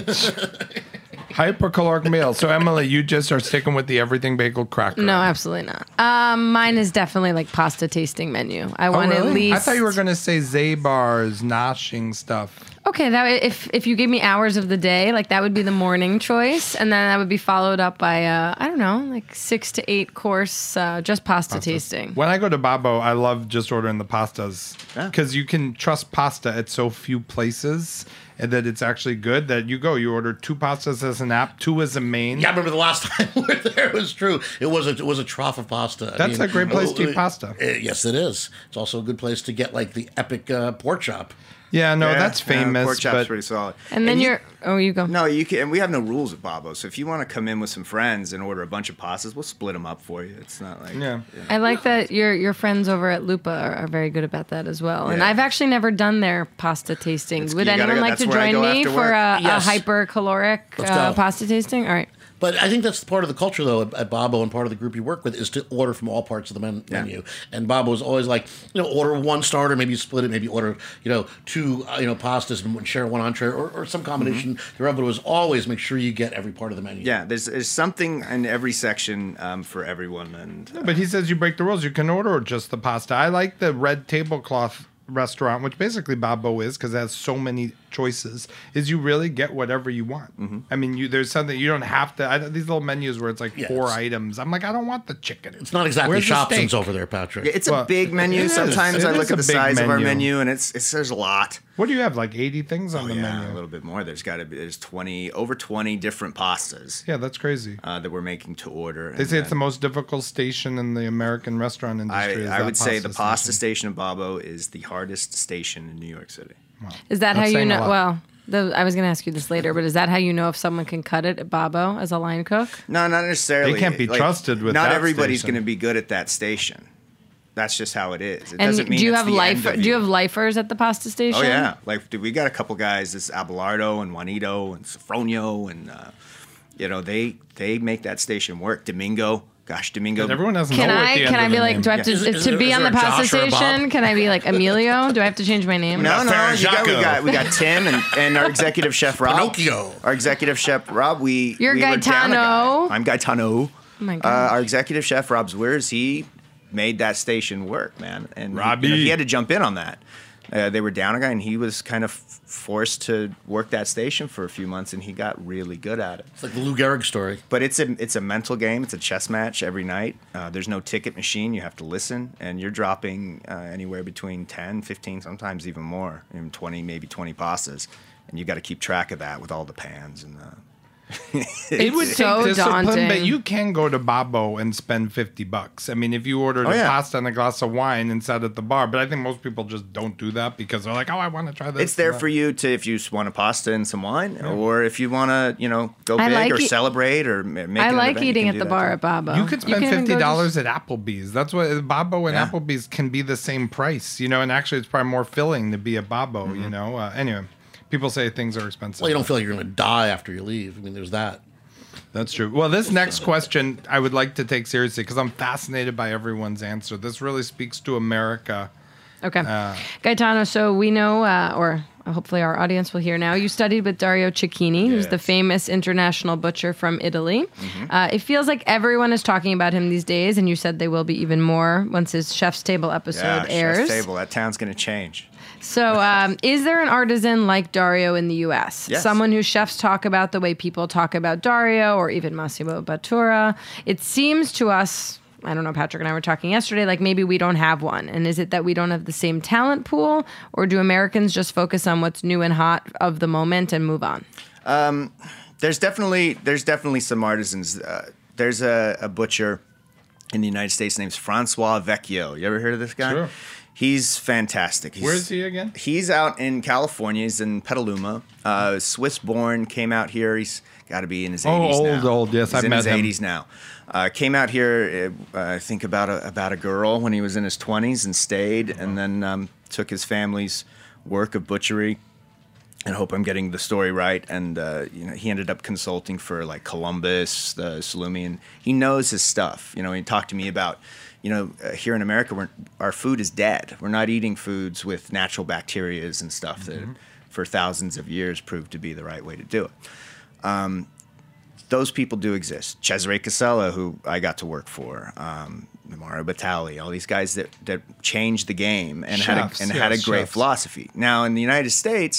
Hypercaloric meal. So, Emily, you just are sticking with the everything bagel cracker. No, absolutely not. Um, mine is definitely like pasta tasting menu. I Oh, want really? at least. I thought you were going to say Zabar's noshing stuff. Okay, that if if you gave me hours of the day, like that would be the morning choice, and then that would be followed up by uh, I don't know, like six to eight course uh, just pasta tasting. When I go to Babbo, I love just ordering the pastas because Yeah. you can trust pasta at so few places, and that it's actually good. That you go, you order two pastas as an app, two as a main. Yeah, I remember the last time we were there. It was true. It was a it was a trough of pasta. I That's mean, a great place to uh, eat pasta. uh, yes, it is. It's also a good place to get like the epic uh, pork chop. Yeah, no, Yeah, that's yeah, famous. pork chop's but pretty solid. And then you- you're oh, you go. No, you can, and we have no rules at Babbo. So if you want to come in with some friends and order a bunch of pastas, we'll split them up for you. It's not like yeah. I like that your your friends over at Lupa are, are very good about that as well. And Yeah. I've actually never done their pasta tasting. It's- Would you gotta anyone go- like that's to where I join go me after for work. a, Yes. a hypercaloric Let's uh, go. pasta tasting? All right. But I think that's part of the culture, though, at, at Babbo, and part of the group you work with is to order from all parts of the men- Yeah. menu. And Babbo is always like, you know, order one starter, maybe you split it, maybe order, you know, two, uh, you know, pastas and share one entree, or, or some combination thereof. But it was always make sure you get every part of the menu. Yeah, there's there's something in every section um, for everyone, and uh, But he says you break the rules. You can order just the pasta. I like the red tablecloth restaurant, which basically Babbo is because it has so many choices. Is you really get whatever you want. Mm-hmm. I mean, you there's something you don't have to. I, don't- these little menus where it's like Yes. four items. I'm like, I don't want the chicken. It's not exactly Where's the Shopson's steak? over there, Patrick. Yeah, it's Well, a big menu. it is. Sometimes It I is look a at the big size of our menu. menu, and it's it's there's a lot. What do you have? Like eighty things on Oh, the yeah, menu. a little bit more. There's got to be there's twenty over twenty different pastas Yeah, that's crazy. uh, that we're making to order. They say it's the most difficult station in the American restaurant I, industry. is I that would say the pasta station. station of Babbo is the hardest station in New York City. Is that That's how you saying a know? lot. Well, the, I was going to ask you this later, but is that how you know if someone can cut it at Babbo as a line cook? No, not necessarily. They can't be trusted with Not that everybody's station. going to be good at that station. That's just how it is. It And doesn't mean do you it's have the life? end of Do you have lifers at the pasta station? Oh yeah, like dude, we got a couple guys. This Abelardo and Juanito and Sofronio, and uh, you know they they make that station work. Domingo, gosh, Domingo. But everyone doesn't Can know what I? the end Can I of be the like? name- Do I have to Is- is to there- be is on the there a pasta Josh or a Bob? station? Can I be like Emilio? Do I have to change my name? No, no, Ferragamo. you got, we got we got Tim and, and our executive chef Rob. Pinocchio. Our executive chef Rob. We You're we were down a Gaetano. guy. I'm Gaetano. Oh my Uh, god. our executive chef Rob Zwirs, he made that station work, man, and he- Robbie. you know, he had to jump in on that. Uh, they were down a guy, and he was kind of forced to work that station for a few months, and he got really good at it. It's like the Lou Gehrig story. But it's a it's a mental game. It's a chess match every night. Uh, there's no ticket machine. You have to listen, and you're dropping uh, anywhere between ten, fifteen, sometimes even more, even twenty, maybe twenty pastas, and you got to keep track of that with all the pans and the. It would so take discipline, daunting. but you can go to Babbo and spend fifty bucks. I mean, if you ordered Oh, a yeah. pasta and a glass of wine and sat at the bar, but I think most people just don't do that because they're like, oh, I want to try this. It's there and for you to if you just want a pasta and some wine, or if you want to, you know, go I big like or e- celebrate or ma- make. I an like event, you eating can at do the that bar too. at Babbo. You could spend can even fifty go dollars just- at Applebee's. That's what Babbo and Yeah. Applebee's can be the same price, you know. And actually, it's probably more filling to be a Babbo, Mm-hmm. you know. Uh, anyway, people say things are expensive. Well, you don't feel like you're going to die after you leave. I mean, there's that. That's true. Well, this next question I would like to take seriously because I'm fascinated by everyone's answer. This really speaks to America. Okay. Uh, Gaetano, so we know, uh, or hopefully our audience will hear now, you studied with Dario Cecchini, who's the Yes. famous international butcher from Italy. Uh, it feels like everyone is talking about him these days, and you said they will be even more once his Chef's Table episode Yeah, airs. Chef's Table. That town's going to change. So, um, is there an artisan like Dario in the U S? Yes. Someone who chefs talk about the way people talk about Dario or even Massimo Bottura? It seems to us, I don't know, Patrick and I were talking yesterday, like maybe we don't have one. And is it that we don't have the same talent pool, or do Americans just focus on what's new and hot of the moment and move on? There's definitely there's definitely some artisans. Uh, there's a, a butcher in the United States named Francois Vecchio. You ever heard of this guy? Sure. He's fantastic. He's, Where is he again? He's out in California. He's in Petaluma. Uh, Swiss-born, came out here. He's got to be in his Oh, eighties old, now. old. Yes, He's I've in met his him. eighties now. Uh, came out here, uh, I think, about a, about a girl when he was in his twenties and stayed, and then um, took his family's work of butchery. And I hope I'm getting the story right. And uh, you know, he ended up consulting for like Columbus, the Salumi, and he knows his stuff. You know, he talked to me about, you know, uh, here in America, we're, our food is dead. We're not eating foods with natural bacterias and stuff that, for thousands of years, proved to be the right way to do it. Um, those people do exist. Cesare Casella, who I got to work for, um, Mario Batali, all these guys that, that changed the game and Chefs, had a, and had a yes, great chefs. philosophy. Now, in the United States,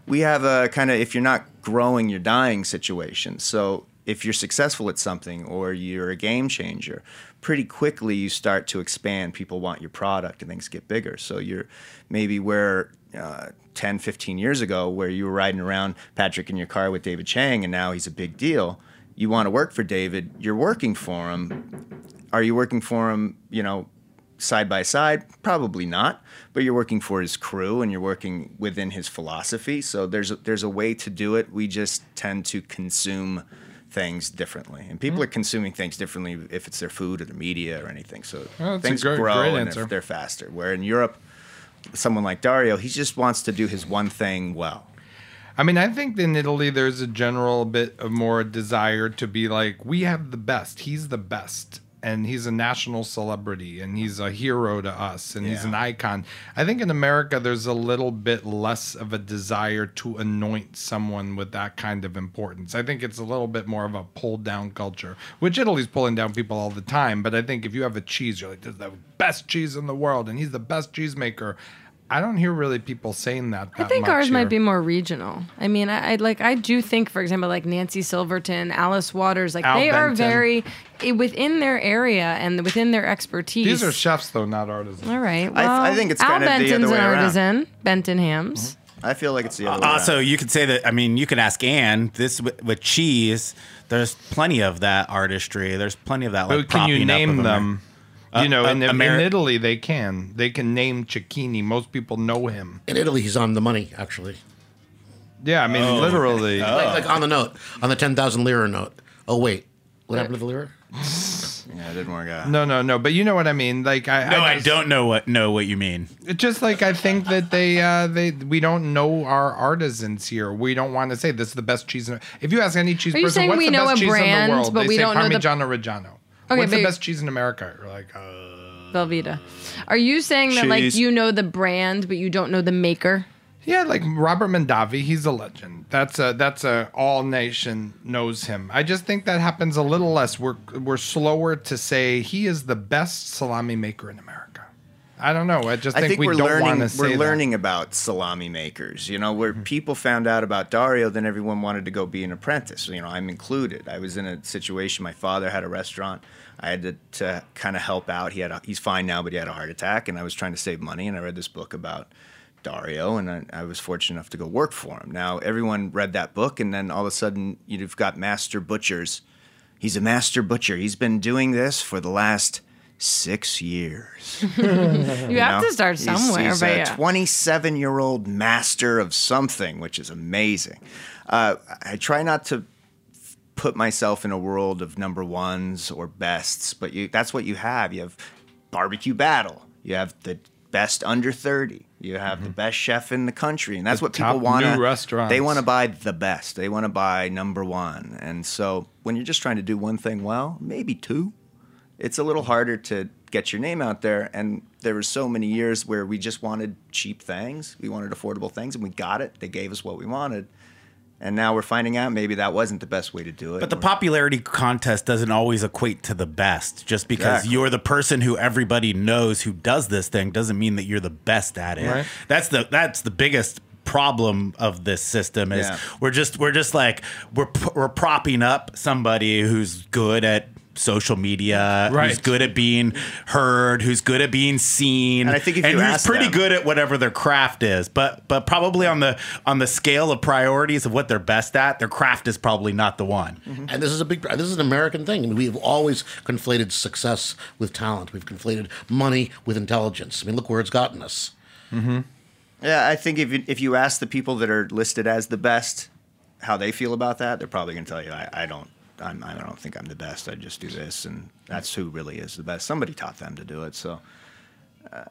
we have a kind of, if you're not growing, you're dying situation. So if you're successful at something or you're a game changer, pretty quickly you start to expand. People want your product and things get bigger. So you're maybe where uh, ten, fifteen years ago, where you were riding around, Patrick, in your car with David Chang, and now he's a big deal. You want to work for David, you're working for him. Are you working for him, you know, side by side? Probably not, but you're working for his crew and you're working within his philosophy. So there's a, there's a way to do it. We just tend to consume things differently, and people mm. are consuming things differently if it's their food or their media or anything. So oh, things great, grow great and they're, they're faster. Where in Europe, someone like Dario, he just wants to do his one thing well. I mean, I think in Italy there's a general bit of more desire to be like, we have the best. He's the best. And he's a national celebrity, and he's a hero to us, and yeah. he's an icon. I think in America there's a little bit less of a desire to anoint someone with that kind of importance. I think it's a little bit more of a pull-down culture, which Italy's pulling down people all the time. But I think if you have a cheese, you're like, this is the best cheese in the world, and he's the best cheesemaker. I don't hear really people saying that. that I think much ours here. might be more regional. I mean, I, I like I do think, for example, like Nancy Silverton, Alice Waters, like Al they Benton. are very eh, within their area and within their expertise. These are chefs, though, not artisans. All right. Well, I, I think it's Al kind of Benton's the other way an around. artisan. Benton Hams. Mm-hmm. I feel like it's the other way Also, around. you could say that. I mean, you could ask Anne. This with, with cheese. There's plenty of that artistry. There's plenty of that. Like, But can you propping up name of Amer- them? Uh, You know, uh, in, Ameri- in Italy, they can. They can name Cecchini. Most people know him. In Italy, he's on the money, actually. Yeah, I mean, literally. Like, like on the note, on the ten thousand lira note. Oh, wait. What happened to the lira? Yeah, it didn't work out. No, no, no. But you know what I mean. Like, I, No, I, just, don't know what know what you mean. It's just like I think that they, uh, they, we don't know our artisans here. We don't want to say this is the best cheese. In, if you ask any cheese Are you person, saying what's we the know best a cheese brand, in the world? but they we say don't know the- Parmigiano Reggiano. Okay, What's the but- best cheese in America? You're like, uh, Velveeta. Are you saying that like Cheese. you know the brand, but you don't know the maker? yeah, like Robert Mondavi. He's a legend. That's a that's a all nation knows him. I just think that happens a little less. We're we're slower to say he is the best salami maker in America. I don't know. I just think, I think we we're don't learning. want to say We're that. learning about salami makers. You know, where people found out about Dario, then everyone wanted to go be an apprentice. You know, I'm included. I was in a situation. My father had a restaurant. I had to, to kind of help out. He had a, he's fine now, but he had a heart attack, and I was trying to save money. And I read this book about Dario, and I, I was fortunate enough to go work for him. Now everyone read that book, and then all of a sudden you've got master butchers. He's a master butcher. He's been doing this for the last six years. You, have know? to start He's- somewhere, He's, but a yeah. twenty-seven-year-old master of something, which is amazing. Uh, I try not to f- put myself in a world of number ones or bests, but you, that's what you have. You have Barbecue Battle. You have the best under thirty. You have Mm-hmm. the best chef in the country, and that's The what people top want. new restaurants. They want to buy the best. They want to buy number one. And so when you're just trying to do one thing well, maybe two, it's a little harder to get your name out there. And there were so many years where we just wanted cheap things. We wanted affordable things, and we got it. They gave us what we wanted. And now we're finding out maybe that wasn't the best way to do it. But the Or- popularity contest doesn't always equate to the best. Just because Exactly. you're the person who everybody knows who does this thing doesn't mean that you're the best at it. Right. That's the that's the biggest problem of this system is Yeah. we're just we're just like we're p- we're propping up somebody who's good at social media, who's Right. good at being heard, who's good at being seen, And I think if and you who's ask pretty them- good at whatever their craft is. But but probably on the on the scale of priorities of what they're best at, their craft is probably not the one. And this is a big, this is an American thing. I mean, we've always conflated success with talent. We've conflated money with intelligence. I mean, look where it's gotten us. Yeah, I think if you, if you ask the people that are listed as the best how they feel about that, they're probably going to tell you, I, I don't. I'm, I don't think I'm the best. I just do this, and that's who really is the best. Somebody taught them to do it, so I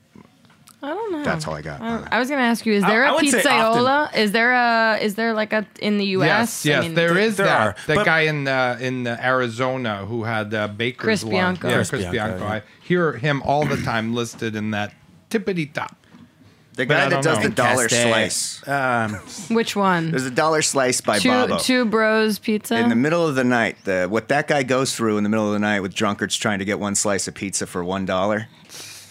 don't know. that's all I got. I, don't- I was going to ask you: is I- there I a would say pizzaiola? Is there a? Is there like a in the U S? Yes, yes, I mean, there is there that. are, that but- guy in uh, in uh, Arizona who had uh, Baker's Chris lunch. Bianco. Yeah, Chris Chris, Bianco, Bianco. yeah. I hear him all the time listed in that tippity top. The But I guy that don't does know. the dollar Castaic. slice. Um, Which one? There's a dollar slice by Two Bobo. Two Bros Pizza. In the middle of the night, the, what that guy goes through in the middle of the night with drunkards trying to get one slice of pizza for one dollar.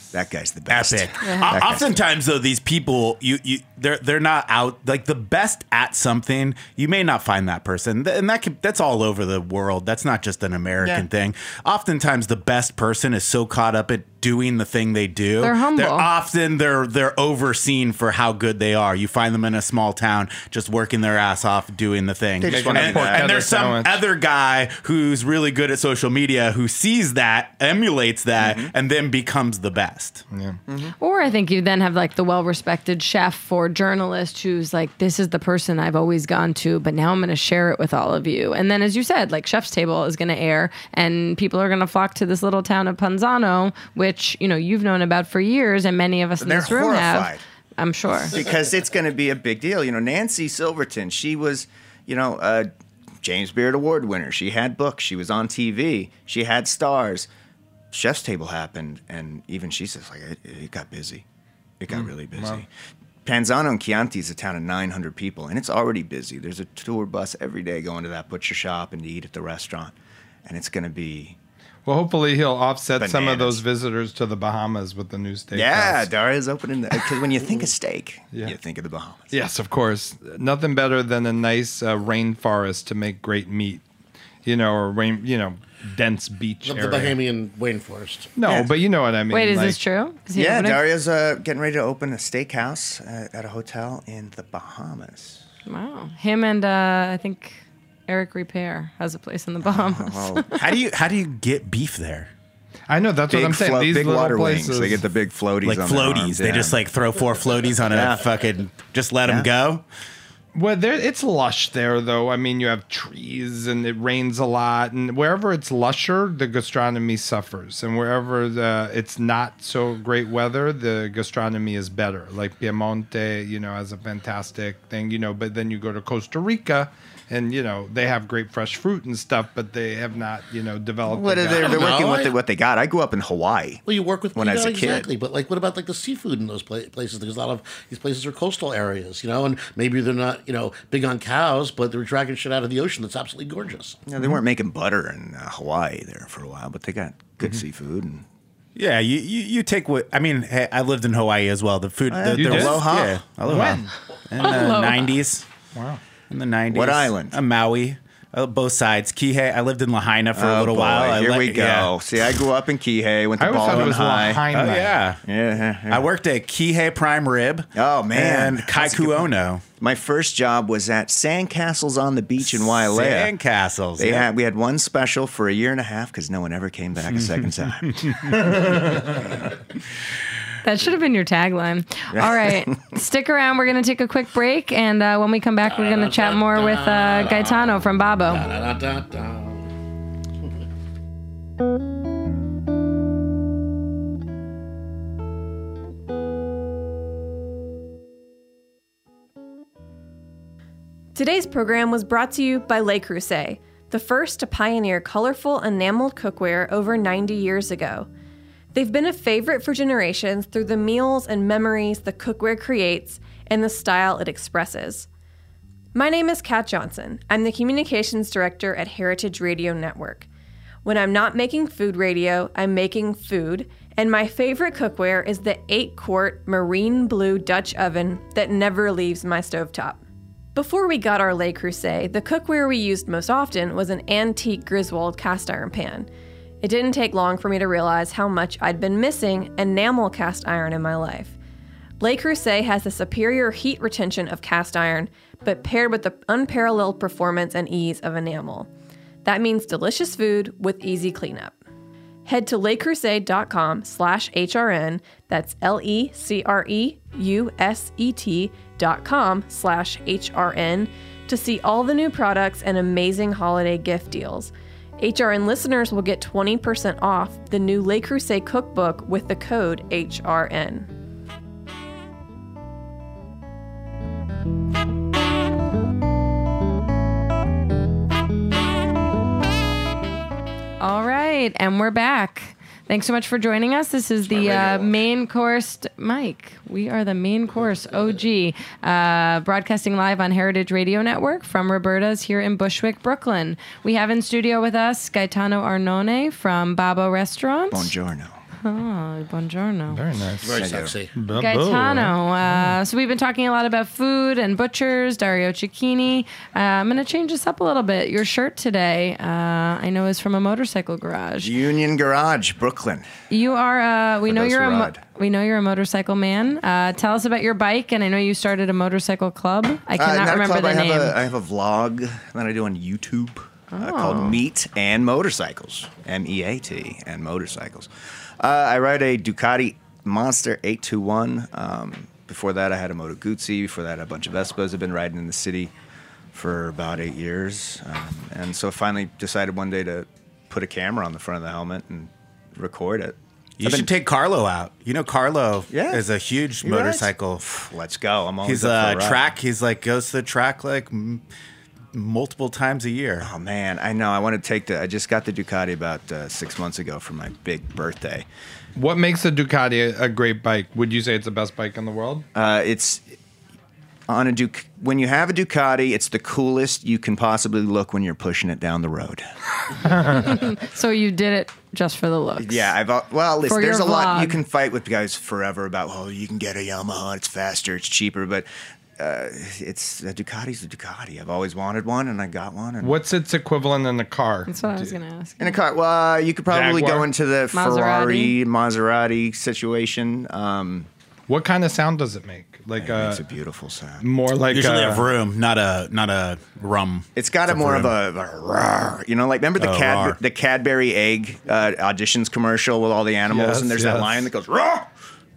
That guy's the best. Epic. That O- guy's Oftentimes, though, these people, you, you, they're they're not out like the best at something. You may not find that person, Th- and that can, that's all over the world. That's not just an American Yeah. thing. Oftentimes, the best person is so caught up at doing the thing they do. They're humble. They're often they're they're overseen for how good they are. You find them in a small town, just working their ass off, doing the thing. They just and, wanna do that. and there's some Sandwich. other guy who's really good at social media who sees that, emulates that, Mm-hmm. and then becomes the best. Yeah. Or I think you then have like the well-respected chef or journalist who's like, this is the person I've always gone to, but now I'm going to share it with all of you. And then, as you said, like Chef's Table is going to air, and people are going to flock to this little town of Panzano, which you know you've known about for years, and many of us in They're this room horrified. have. I'm sure. because it's going to be a big deal. You know, Nancy Silverton, she was, you know, a James Beard Award winner. She had books. She was on T V. She had stars. Chef's Table happened, and even she says, like, it, it got busy. It got really busy. Panzano and Chianti is a town of nine hundred people, and it's already busy. There's a tour bus every day going to that butcher shop and to eat at the restaurant, and it's going to be... Well, hopefully he'll offset some of Bananas. those visitors to the Bahamas with the new steakhouse. Yeah, Daria's opening the... Because when you think of steak, Yeah. you think of the Bahamas. Yes, of course. Nothing better than a nice uh, rainforest to make great meat. You know, or rain, you know, dense beach The, the area. Bahamian rainforest. No, Yeah. but you know what I mean. Wait, is like- this true? Is he Yeah, opening? Daria's uh, getting ready to open a steakhouse uh, at a hotel in the Bahamas. Wow. Him and uh, I think Eric Repair has a place in the Bahamas. Oh, How do you how do you get beef there? I know that's big what I'm saying. flo- These big little water places. wings. They get the big floaties. Like on their floaties. arms, They yeah. just like throw four floaties on Yeah. a fucking just let them Yeah. go. Well, there it's lush there, though. I mean, you have trees and it rains a lot, and wherever it's lusher, the gastronomy suffers, and wherever the, it's not so great weather, the gastronomy is better. Like Piemonte, you know, has a fantastic thing, you know. But then you go to Costa Rica, and you know they have great fresh fruit and stuff, but they have not, you know, developed. What the are they? gut- They're working No, with I- the, what they got. I grew up in Hawaii. Well, you work with When you I was know, a kid. exactly, but like, what about like the seafood in those pla- places? Because a lot of these places are coastal areas, you know, and maybe they're not, you know, big on cows, but they're dragging shit out of the ocean that's absolutely gorgeous. You know, they weren't making butter in uh, Hawaii there for a while, but they got good Mm-hmm. seafood. And Yeah, you, you, you take what I mean. Hey, I lived in Hawaii as well. The food, yeah? the, You the did? aloha. When? Yeah, aloha. In the nineties. Wow. In the nineties. What island? Uh, Maui. Uh, both sides. Kihei. I lived in Lahaina for a oh little boy, while. I here let- we go. yeah. See, I grew up in Kihei, went I to always thought it Baldwin was High. Lahaina. Oh yeah. Yeah, yeah, yeah. I worked at Kihei Prime Rib. Oh, man. And That's a good Kaiku one. Ono. My first job was at Sandcastles on the beach in Wailea. Sandcastles. They yeah. had we had one special for a year and a half because no one ever came back a second time. That should have been your tagline. All right. Stick around. We're going to take a quick break. And uh, when we come back, we're going to chat more with uh, Gaetano from Babo. Da, da, da, da. Today's program was brought to you by Le Creuset, the first to pioneer colorful enameled cookware over ninety years ago. They've been a favorite for generations through the meals and memories the cookware creates and the style it expresses. My name is Kat Johnson. I'm the Communications Director at Heritage Radio Network. When I'm not making food radio, I'm making food, and my favorite cookware is the eight-quart marine blue Dutch oven that never leaves my stovetop. Before we got our Le Creuset, the cookware we used most often was an antique Griswold cast iron pan. It didn't take long for me to realize how much I'd been missing enamel cast iron in my life. Le Creuset has the superior heat retention of cast iron, but paired with the unparalleled performance and ease of enamel. That means delicious food with easy cleanup. Head to lecreuset.com slash HRN, that's L-E-C-R-E-U-S-E-T dot com slash H-R-N to see all the new products and amazing holiday gift deals. H R N listeners will get twenty percent off the new Le Creuset cookbook with the code H R N. All right. And we're back. Thanks so much for joining us. This is the uh, main course. Mike, we are the main course O G, uh, broadcasting live on Heritage Radio Network from Roberta's here in Bushwick, Brooklyn. We have in studio with us Gaetano Arnone from Babo Restaurant. Buongiorno. Oh, buongiorno. Very nice. Very sexy. Gaetano. Uh, so we've been talking a lot about food and butchers. Dario Cecchini. Uh, I'm going to change this up a little bit. Your shirt today, uh, I know, is from a motorcycle garage. Union Garage, Brooklyn. You are. Uh, we For know those you're who a. Mo- ride. we know you're a motorcycle man. Uh, tell us about your bike, and I know you started a motorcycle club. I Uh, cannot not a remember club. the I have name. A, I have a vlog that I do on YouTube uh, called Meat and Motorcycles. M E A T and Motorcycles. Uh, I ride a Ducati Monster eight two one. Um, before that, I had a Moto Guzzi. Before that, a bunch of Vespas. I've been riding in the city for about eight years. Um, and so I finally decided one day to put a camera on the front of the helmet and record it. You I've been- should take Carlo out. You know, Carlo Yeah. is a huge He rides. motorcycle. Let's go. I'm always He's up for a a ride. track. He's like goes to the track like m- multiple times a year. Oh man, I know. I want to take the. I just got the Ducati about uh, six months ago for my big birthday. What makes a Ducati a, a great bike? Would you say it's the best bike in the world? Uh, it's on a Duc. When you have a Ducati, it's the coolest you can possibly look when you're pushing it down the road. So you did it just for the looks. Yeah, I've al- well, listen. For There's a your lot you vlog. can fight with guys forever about. Oh, you can get a Yamaha. It's faster. It's cheaper, but. Uh, it's a Ducati's a Ducati. I've always wanted one, and I got one. And What's its equivalent in the car? That's what I was going to ask. in a car, well, uh, you could probably Jaguar? go into the Maserati? Ferrari, Maserati situation. Um, What kind of sound does it make? Like it uh, makes a beautiful sound. more like Usually uh, a vroom, not a not a rum. It's got a more of a, a roar, you know, like remember the Oh, Cad- roar. the Cadbury egg uh, auditions commercial with all the animals, Yes, and there's yes. that lion that goes roar,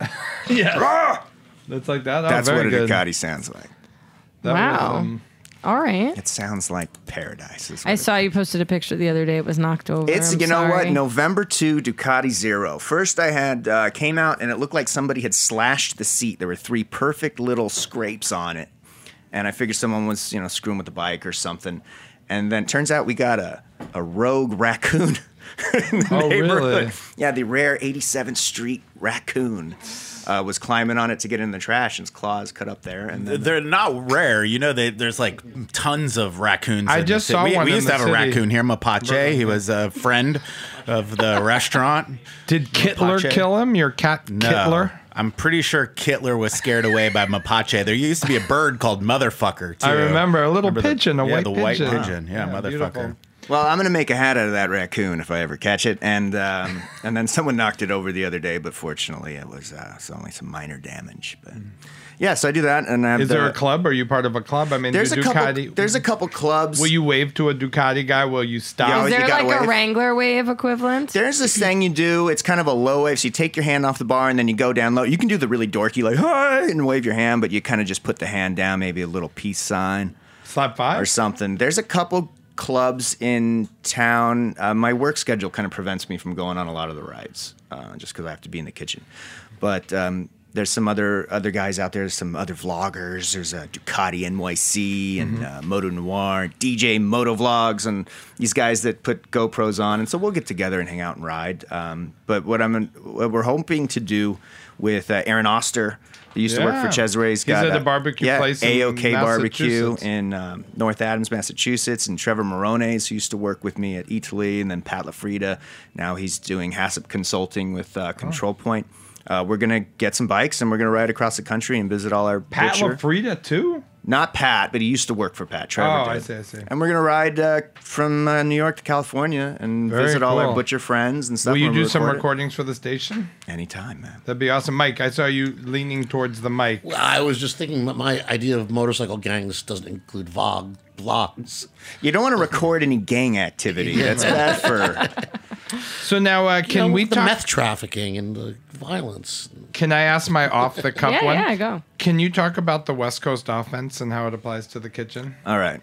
yeah. roar. That's like that. Oh, That's very what a good. Ducati sounds like. That Wow. was, um, All right. It sounds like paradise. is what I it- saw you posted a picture the other day. It was knocked over. It's I'm you know what sorry. November two Ducati Zero. First I had uh, came out and it looked like somebody had slashed the seat. There were three perfect little scrapes on it, and I figured someone was you know screwing with the bike or something. And then turns out we got a a rogue raccoon. in the Oh, neighborhood. really? Yeah, the rare eighty-seventh Street raccoon uh, was climbing on it to get in the trash, and his claws cut up there. And then They're not rare. You know, they, there's like tons of raccoons. I in the just city. saw we, one We in used the to have a city. raccoon here, Mapache. He was a friend of the restaurant. Did Kittler Mapache? kill him? Your cat No. Kittler? I'm pretty sure Kittler was scared away by Mapache. There used to be a bird called Motherfucker, too. I remember a little Remember the- pigeon, a yeah, white the pigeon. white pigeon. Yeah, Yeah, Motherfucker. beautiful. Well, I'm gonna make a hat out of that raccoon if I ever catch it, and um, and then someone knocked it over the other day, but fortunately it was uh, it's only some minor damage. But yeah, so I do that, and I have Is the, there a club? Are you part of a club? I mean, There's do a couple. Ducati. There's a couple clubs. Will you wave to a Ducati guy? Will you stop? Yeah, Is you there gotta like a wave. Wrangler wave equivalent? There's this thing you do. It's kind of a low wave. So you take your hand off the bar and then you go down low. You can do the really dorky like hi and wave your hand, but you kind of just put the hand down, maybe a little peace sign Slap five? or something. There's a couple clubs in town. Uh, my work schedule kind of prevents me from going on a lot of the rides, uh, just because I have to be in the kitchen. But um, there's some other other guys out there. Some other vloggers. There's a Ducati N Y C and uh, Moto Noir, D J Moto Vlogs, and these guys that put GoPros on. And so we'll get together and hang out and ride. Um, but what I'm what we're hoping to do with uh, Aaron Oster. He used to work Yeah. for Cesare. He's He's got at a the barbecue yeah, place in A O K Barbecue Massachusetts. in um, North Adams, Massachusetts, and Trevor Morones, who used to work with me at Italy, and then Pat LaFrida. Now he's doing HACCP consulting with uh, Control Point. Uh, we're gonna get some bikes and we're gonna ride across the country and visit all our Pat butcher. LaFrida, too? Not Pat, but he used to work for Pat. Trevor Oh, did. I see, I see. And we're gonna ride uh, from uh, New York to California and Very visit all our cool. butcher friends and stuff. Will you when do we some record it. recordings for the station? Anytime, man. That'd be awesome. Mike, I saw you leaning towards the mic. Well, I was just thinking that my idea of motorcycle gangs doesn't include vlog vlogs. You don't want to record any gang activity. That's bad for. So now, uh, You can know, we the talk? meth trafficking and the violence? Can I ask my off the cuff Yeah, one? yeah, go. Can you talk about the West Coast offense and how it applies to the kitchen? All right.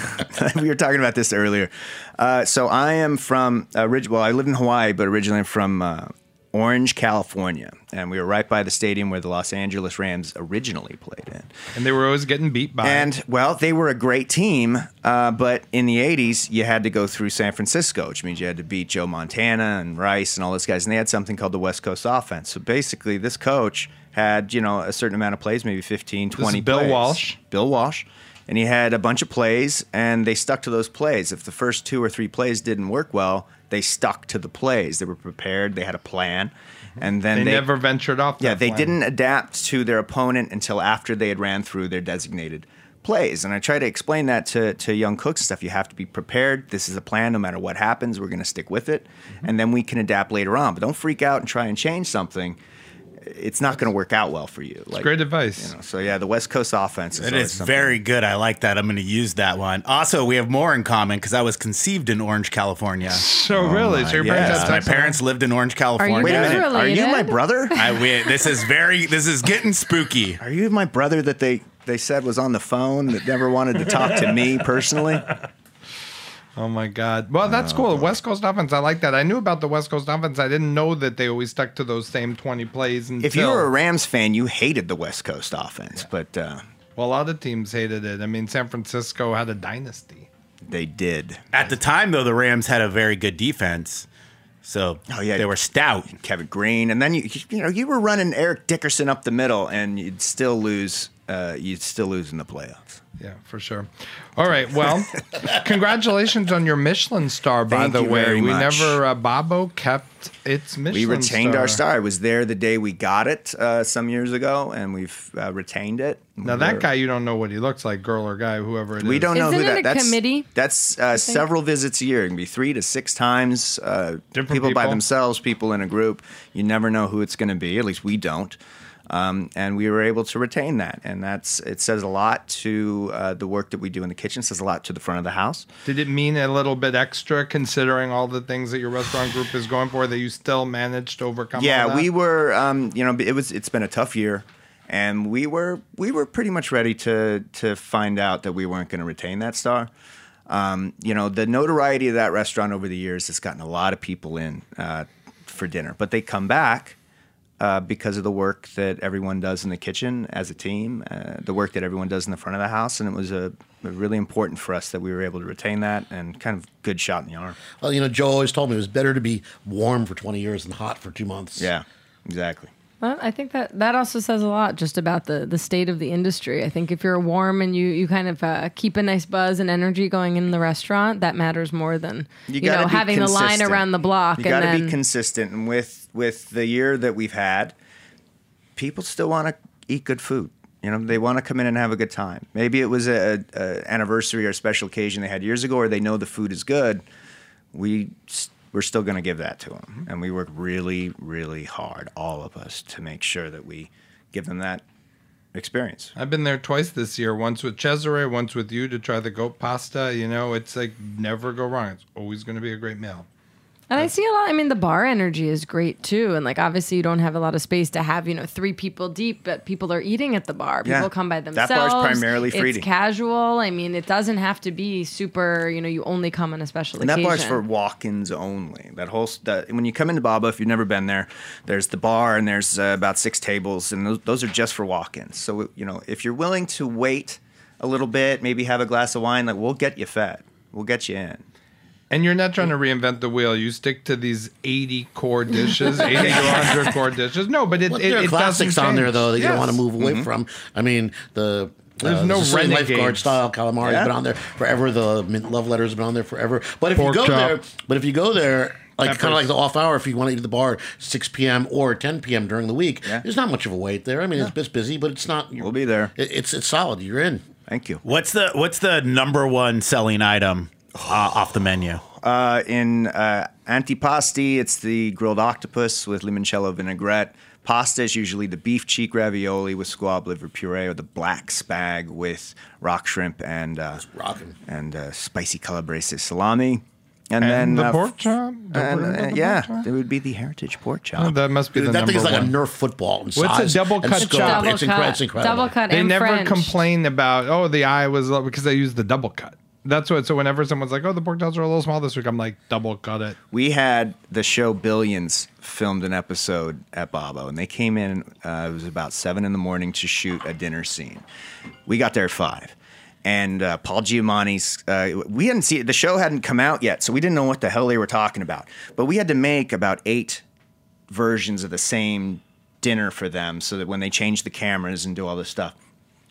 We were talking about this earlier. Uh, so I am from, uh, orig- well, I live in Hawaii, but originally I'm from uh, Orange, California. And we were right by the stadium where the Los Angeles Rams originally played in. And they were always getting beat by. And, well, they were a great team, uh, but in the eighties, you had to go through San Francisco, which means you had to beat Joe Montana and Rice and all those guys. And they had something called the West Coast offense. So basically, this coach had, you know, a certain amount of plays, maybe fifteen, twenty Bill plays. Walsh. Bill Walsh. and he had a bunch of plays, and they stuck to those plays. If the first two or three plays didn't work well, they stuck to the plays. They were prepared. They had a plan, and then They, they, never ventured off. yeah, that they plan. didn't adapt to their opponent until after they had ran through their designated plays. And I try to explain that to, to young cooks and stuff. You have to be prepared. This is a plan. No matter what happens, we're going to stick with it. Mm-hmm. And then we can adapt later on. But don't freak out and try and change something. It's not going to work out well for you. Like, great advice. You know, so, yeah, the West Coast offense is It always is something. very good. I like that. I'm going to use that one. Also, we have more in common because I was conceived in Orange, California. So really, so your yeah. parents Yes, had my sex with parents lived in Orange, California. Wait a guys minute. Are you related? my brother? I, we, this is very. This is getting spooky. Are you my brother that they, they said was on the phone that never wanted to talk to me personally? Oh my God! Well, that's cool. West Coast offense, I like that. I knew about the West Coast offense. I didn't know that they always stuck to those same twenty plays. Until, If you were a Rams fan, you hated the West Coast offense, but uh, well, a lot of teams hated it. I mean, San Francisco had a dynasty. they did. At the time, though, the Rams had a very good defense, so Oh, yeah. they were stout. Kevin Green, and then you you know you were running Eric Dickerson up the middle, and you'd still lose. Uh, you'd still lose in the playoffs. Yeah, for sure. All right. Well, congratulations on your Michelin star, by Thank the you way. very we much. never, uh, Bobo kept its Michelin We retained star. our star. I was there the day we got it uh, some years ago, and we've uh, retained it. Now, We that were- guy, you don't know what he looks like, girl or guy, whoever it is. We don't know Isn't who it that. a that's committee, That's uh, several visits a year. It can be three to six times. Uh, Different people, by people? themselves, people in a group. You never know who it's going to be. At least we don't. Um, and we were able to retain that, and that's it says a lot to uh, the work that we do in the kitchen. It says a lot to the front of the house. Did it mean a little bit extra considering all the things that your restaurant group is going for that you still managed to overcome? all Yeah, that? we were. Um, you know, it was. It's been a tough year, and we were. We were pretty much ready to to find out that we weren't going to retain that star. Um, you know, the notoriety of that restaurant over the years has gotten a lot of people in uh, for dinner, but they come back uh, because of the work that everyone does in the kitchen as a team, uh, the work that everyone does in the front of the house, and it was a, a really important for us that we were able to retain that, and kind of good shot in the arm. Well, you know, Joe always told me it was better to be warm for twenty years than hot for two months. Yeah, exactly. Well, I think that that also says a lot just about the, the state of the industry. I think if you're warm and you, you kind of uh, keep a nice buzz and energy going in the restaurant, that matters more than you, You gotta know be having the line consistent. around the block. You and got to then, be consistent, and with with the year that we've had, people still want to eat good food. You know, they want to come in and have a good time. Maybe it was a, a anniversary or a special occasion they had years ago, or they know the food is good. We we're still going to give that to them, and we work really, really hard, all of us, to make sure that we give them that experience. I've been there twice this year. Once with Cesare, once with you to try the goat pasta. You know, it's like never go wrong. It's always going to be a great meal. And I see a lot. I mean, the bar energy is great too. And like, obviously, you don't have a lot of space to have, you know, three people deep, but people are eating at the bar. People Yeah. come by That themselves. bar's primarily for It's eating. casual. I mean, it doesn't have to be super, you know, you only come on a special And that occasion. bar's for walk-ins only. That whole that, when you come into Baba, if you've never been there, there's the bar and there's uh, about six tables, and those, those are just for walk-ins. So you know, if you're willing to wait a little bit, maybe have a glass of wine, like we'll get you fed, we'll get you in. And you're not trying to reinvent the wheel. You stick to these eighty core dishes, eighty to one hundred core dishes. No, but it, Well, it, there are it classics doesn't on there change. though that you don't Yes. want to move away from. I mean, the There's uh, no Sicilian renegades. lifeguard style calamari Yeah. has been on there forever. The mint love letters have been on there forever. But if Pork you go chop. there, but if you go there. Like kind Peppers. of like the off hour, if you want to eat at the bar six p.m. or ten p.m. during the week, Yeah. there's not much of a wait there. I mean, it's, it's busy, but it's not. We'll be there. It, it's it's solid. You're in. Thank you. What's the What's the number one selling item uh, off the menu? Uh, in uh, antipasti, it's the grilled octopus with limoncello vinaigrette. Pasta is usually the beef cheek ravioli with squab liver puree, or the black spag with rock shrimp and uh, Rocking. and uh, spicy calabrese salami. And, And then the uh, pork chop? Don't And, forget uh, about the yeah, pork chop. it would be the heritage pork chop. Oh, that must be the That number thing is like one. a Nerf football in What's a size double and cut scope. chop? It's, incre- it's incredible. Double cut They and never French. complain about, oh, the eye was low because they use the double cut. That's what. So whenever someone's like, oh, the pork chops are a little small this week, I'm like, double cut it. We had the show Billions filmed an episode at Bobo, and they came in. Uh, it was about seven in the morning to shoot a dinner scene. We got there at five, and uh, Paul Giamatti's. Uh, we hadn't seen the show hadn't come out yet, so we didn't know what the hell they were talking about. But we had to make about eight versions of the same dinner for them, so that when they change the cameras and do all this stuff.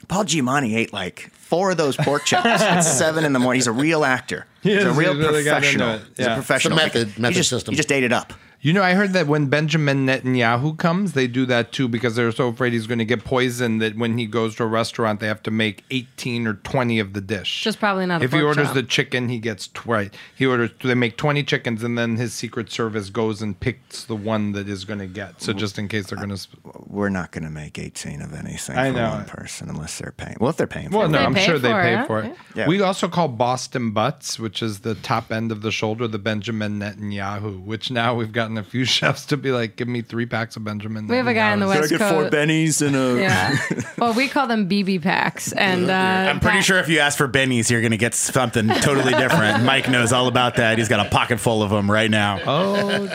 Paul Giamatti ate like four of those pork chops at seven in the morning. He's a real actor. He He's is. a real He really got into professional. it. He's Yeah. a professional. It's a method- he method just, system. He just ate it up. You know, I heard that when Benjamin Netanyahu comes, they do that too because they're so afraid he's going to get poisoned that when he goes to a restaurant, they have to make eighteen or twenty of the dish. Just probably not a If he pork orders chop. the chicken, he gets tw- right. He orders. They make twenty chickens, and then his Secret Service goes and picks the one that is going to get. So just in case they're going to. Sp- We're not going to make eighteen of anything I for know. one person unless they're paying. Well, if they're paying for Well, it. no, They I'm pay sure they for pay it, for it. yeah. We also call Boston Butts, which is the top end of the shoulder, the Benjamin Netanyahu, which now we've gotten a few chefs to be like, give me three packs of Benjamin. We have a guy on the Netanyahu's. West Coast. bennies and a. Yeah. Well, we call them B B packs, and uh, I'm pretty Pat- sure if you ask for bennies, you're going to get something totally different. Mike knows all about that. He's got a pocket full of them right now. Oh,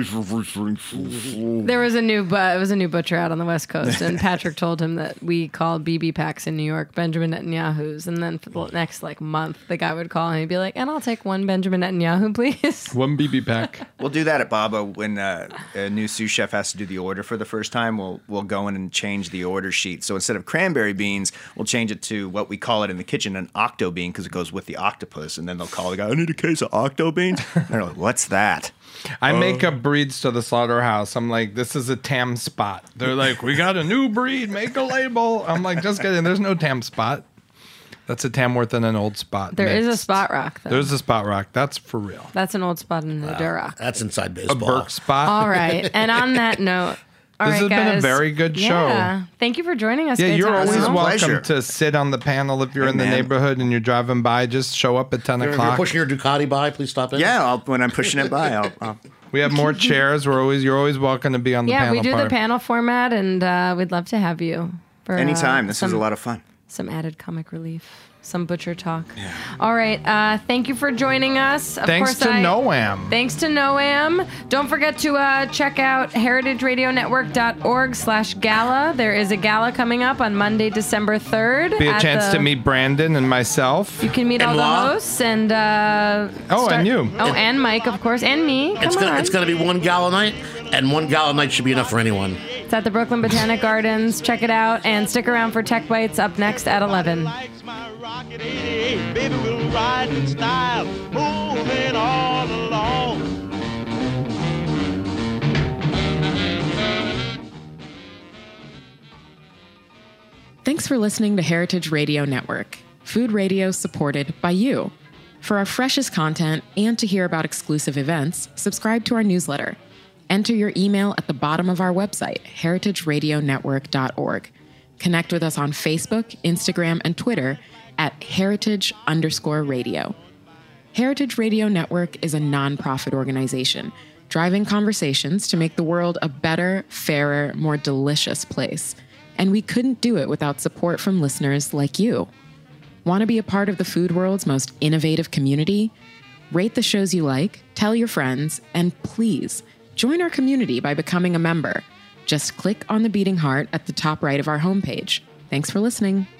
there was a new, but it was a new butcher out on the West Coast, and Patrick told him that we call B B packs in New York Benjamin Netanyahu's, and then for the next like month, the guy would call and he'd be like, "And I'll take one Benjamin Netanyahu, please." one B B pack. We'll do that at Baba when uh, a new sous chef has to do the order for the first time. We'll we'll go in and change the order sheet. So instead of cranberry beans, we'll change it to what we call it in the kitchen, an octo bean, because it goes with the octopus. And then they'll call the guy, "I need a case of octo beans." And they're like, "What's that?" I make up breeds to the slaughterhouse. I'm like, this is a Tam spot. They're like, we got a new breed. Make a label. I'm like, just kidding. There's no Tam spot. That's a Tamworth and an old spot. There is a mixed. spot rock, though. There's a spot rock. That's for real. That's an old spot in the Duroc. That's inside A baseball. Burke spot. All right, and on that note, all This right, has been a guys. very good show. Yeah, thank you for joining us. Yeah, Good you're talk. always a welcome pleasure. to sit on the panel if you're Hey, in the man. neighborhood and you're driving by. Just show up at ten If you're o'clock. pushing your Ducati by, please stop in. Yeah, I'll, when I'm pushing it by, I'll. I'll We have more chairs. We're always you're always welcome to be on the Yeah, panel. we do part. the panel format, and uh, we'd love to have you. For, uh, anytime. This some, is a lot of fun. Some added comic relief, some butcher talk. Yeah. All right, uh, thank you for joining us. Of Thanks course, to I, Noam. Thanks to Noam. Don't forget to uh, check out heritage radio network dot org slash gala. There is a gala coming up on Monday, December third. Be a at chance the- to meet Brandon and myself. You can meet all And the moi. hosts and uh, Oh, and you. Oh, and Mike, of course, and me. Come It's on. gonna, it's gonna be one gala night, and one gala night should be enough for anyone. It's at the Brooklyn Botanic Gardens. Check it out and stick around for Tech Bites up next at eleven. Likes my rocket eighty-eight. Baby, we'll ride in style, moving all along. Thanks for listening to Heritage Radio Network, food radio supported by you. For our freshest content and to hear about exclusive events, subscribe to our newsletter. Enter your email at the bottom of our website, heritage radio network dot org. Connect with us on Facebook, Instagram, and Twitter at heritage underscore radio. Heritage Radio Network is a nonprofit organization driving conversations to make the world a better, fairer, more delicious place. And we couldn't do it without support from listeners like you. Want to be a part of the food world's most innovative community? Rate the shows you like, tell your friends, and please join our community by becoming a member. Just click on the beating heart at the top right of our homepage. Thanks for listening.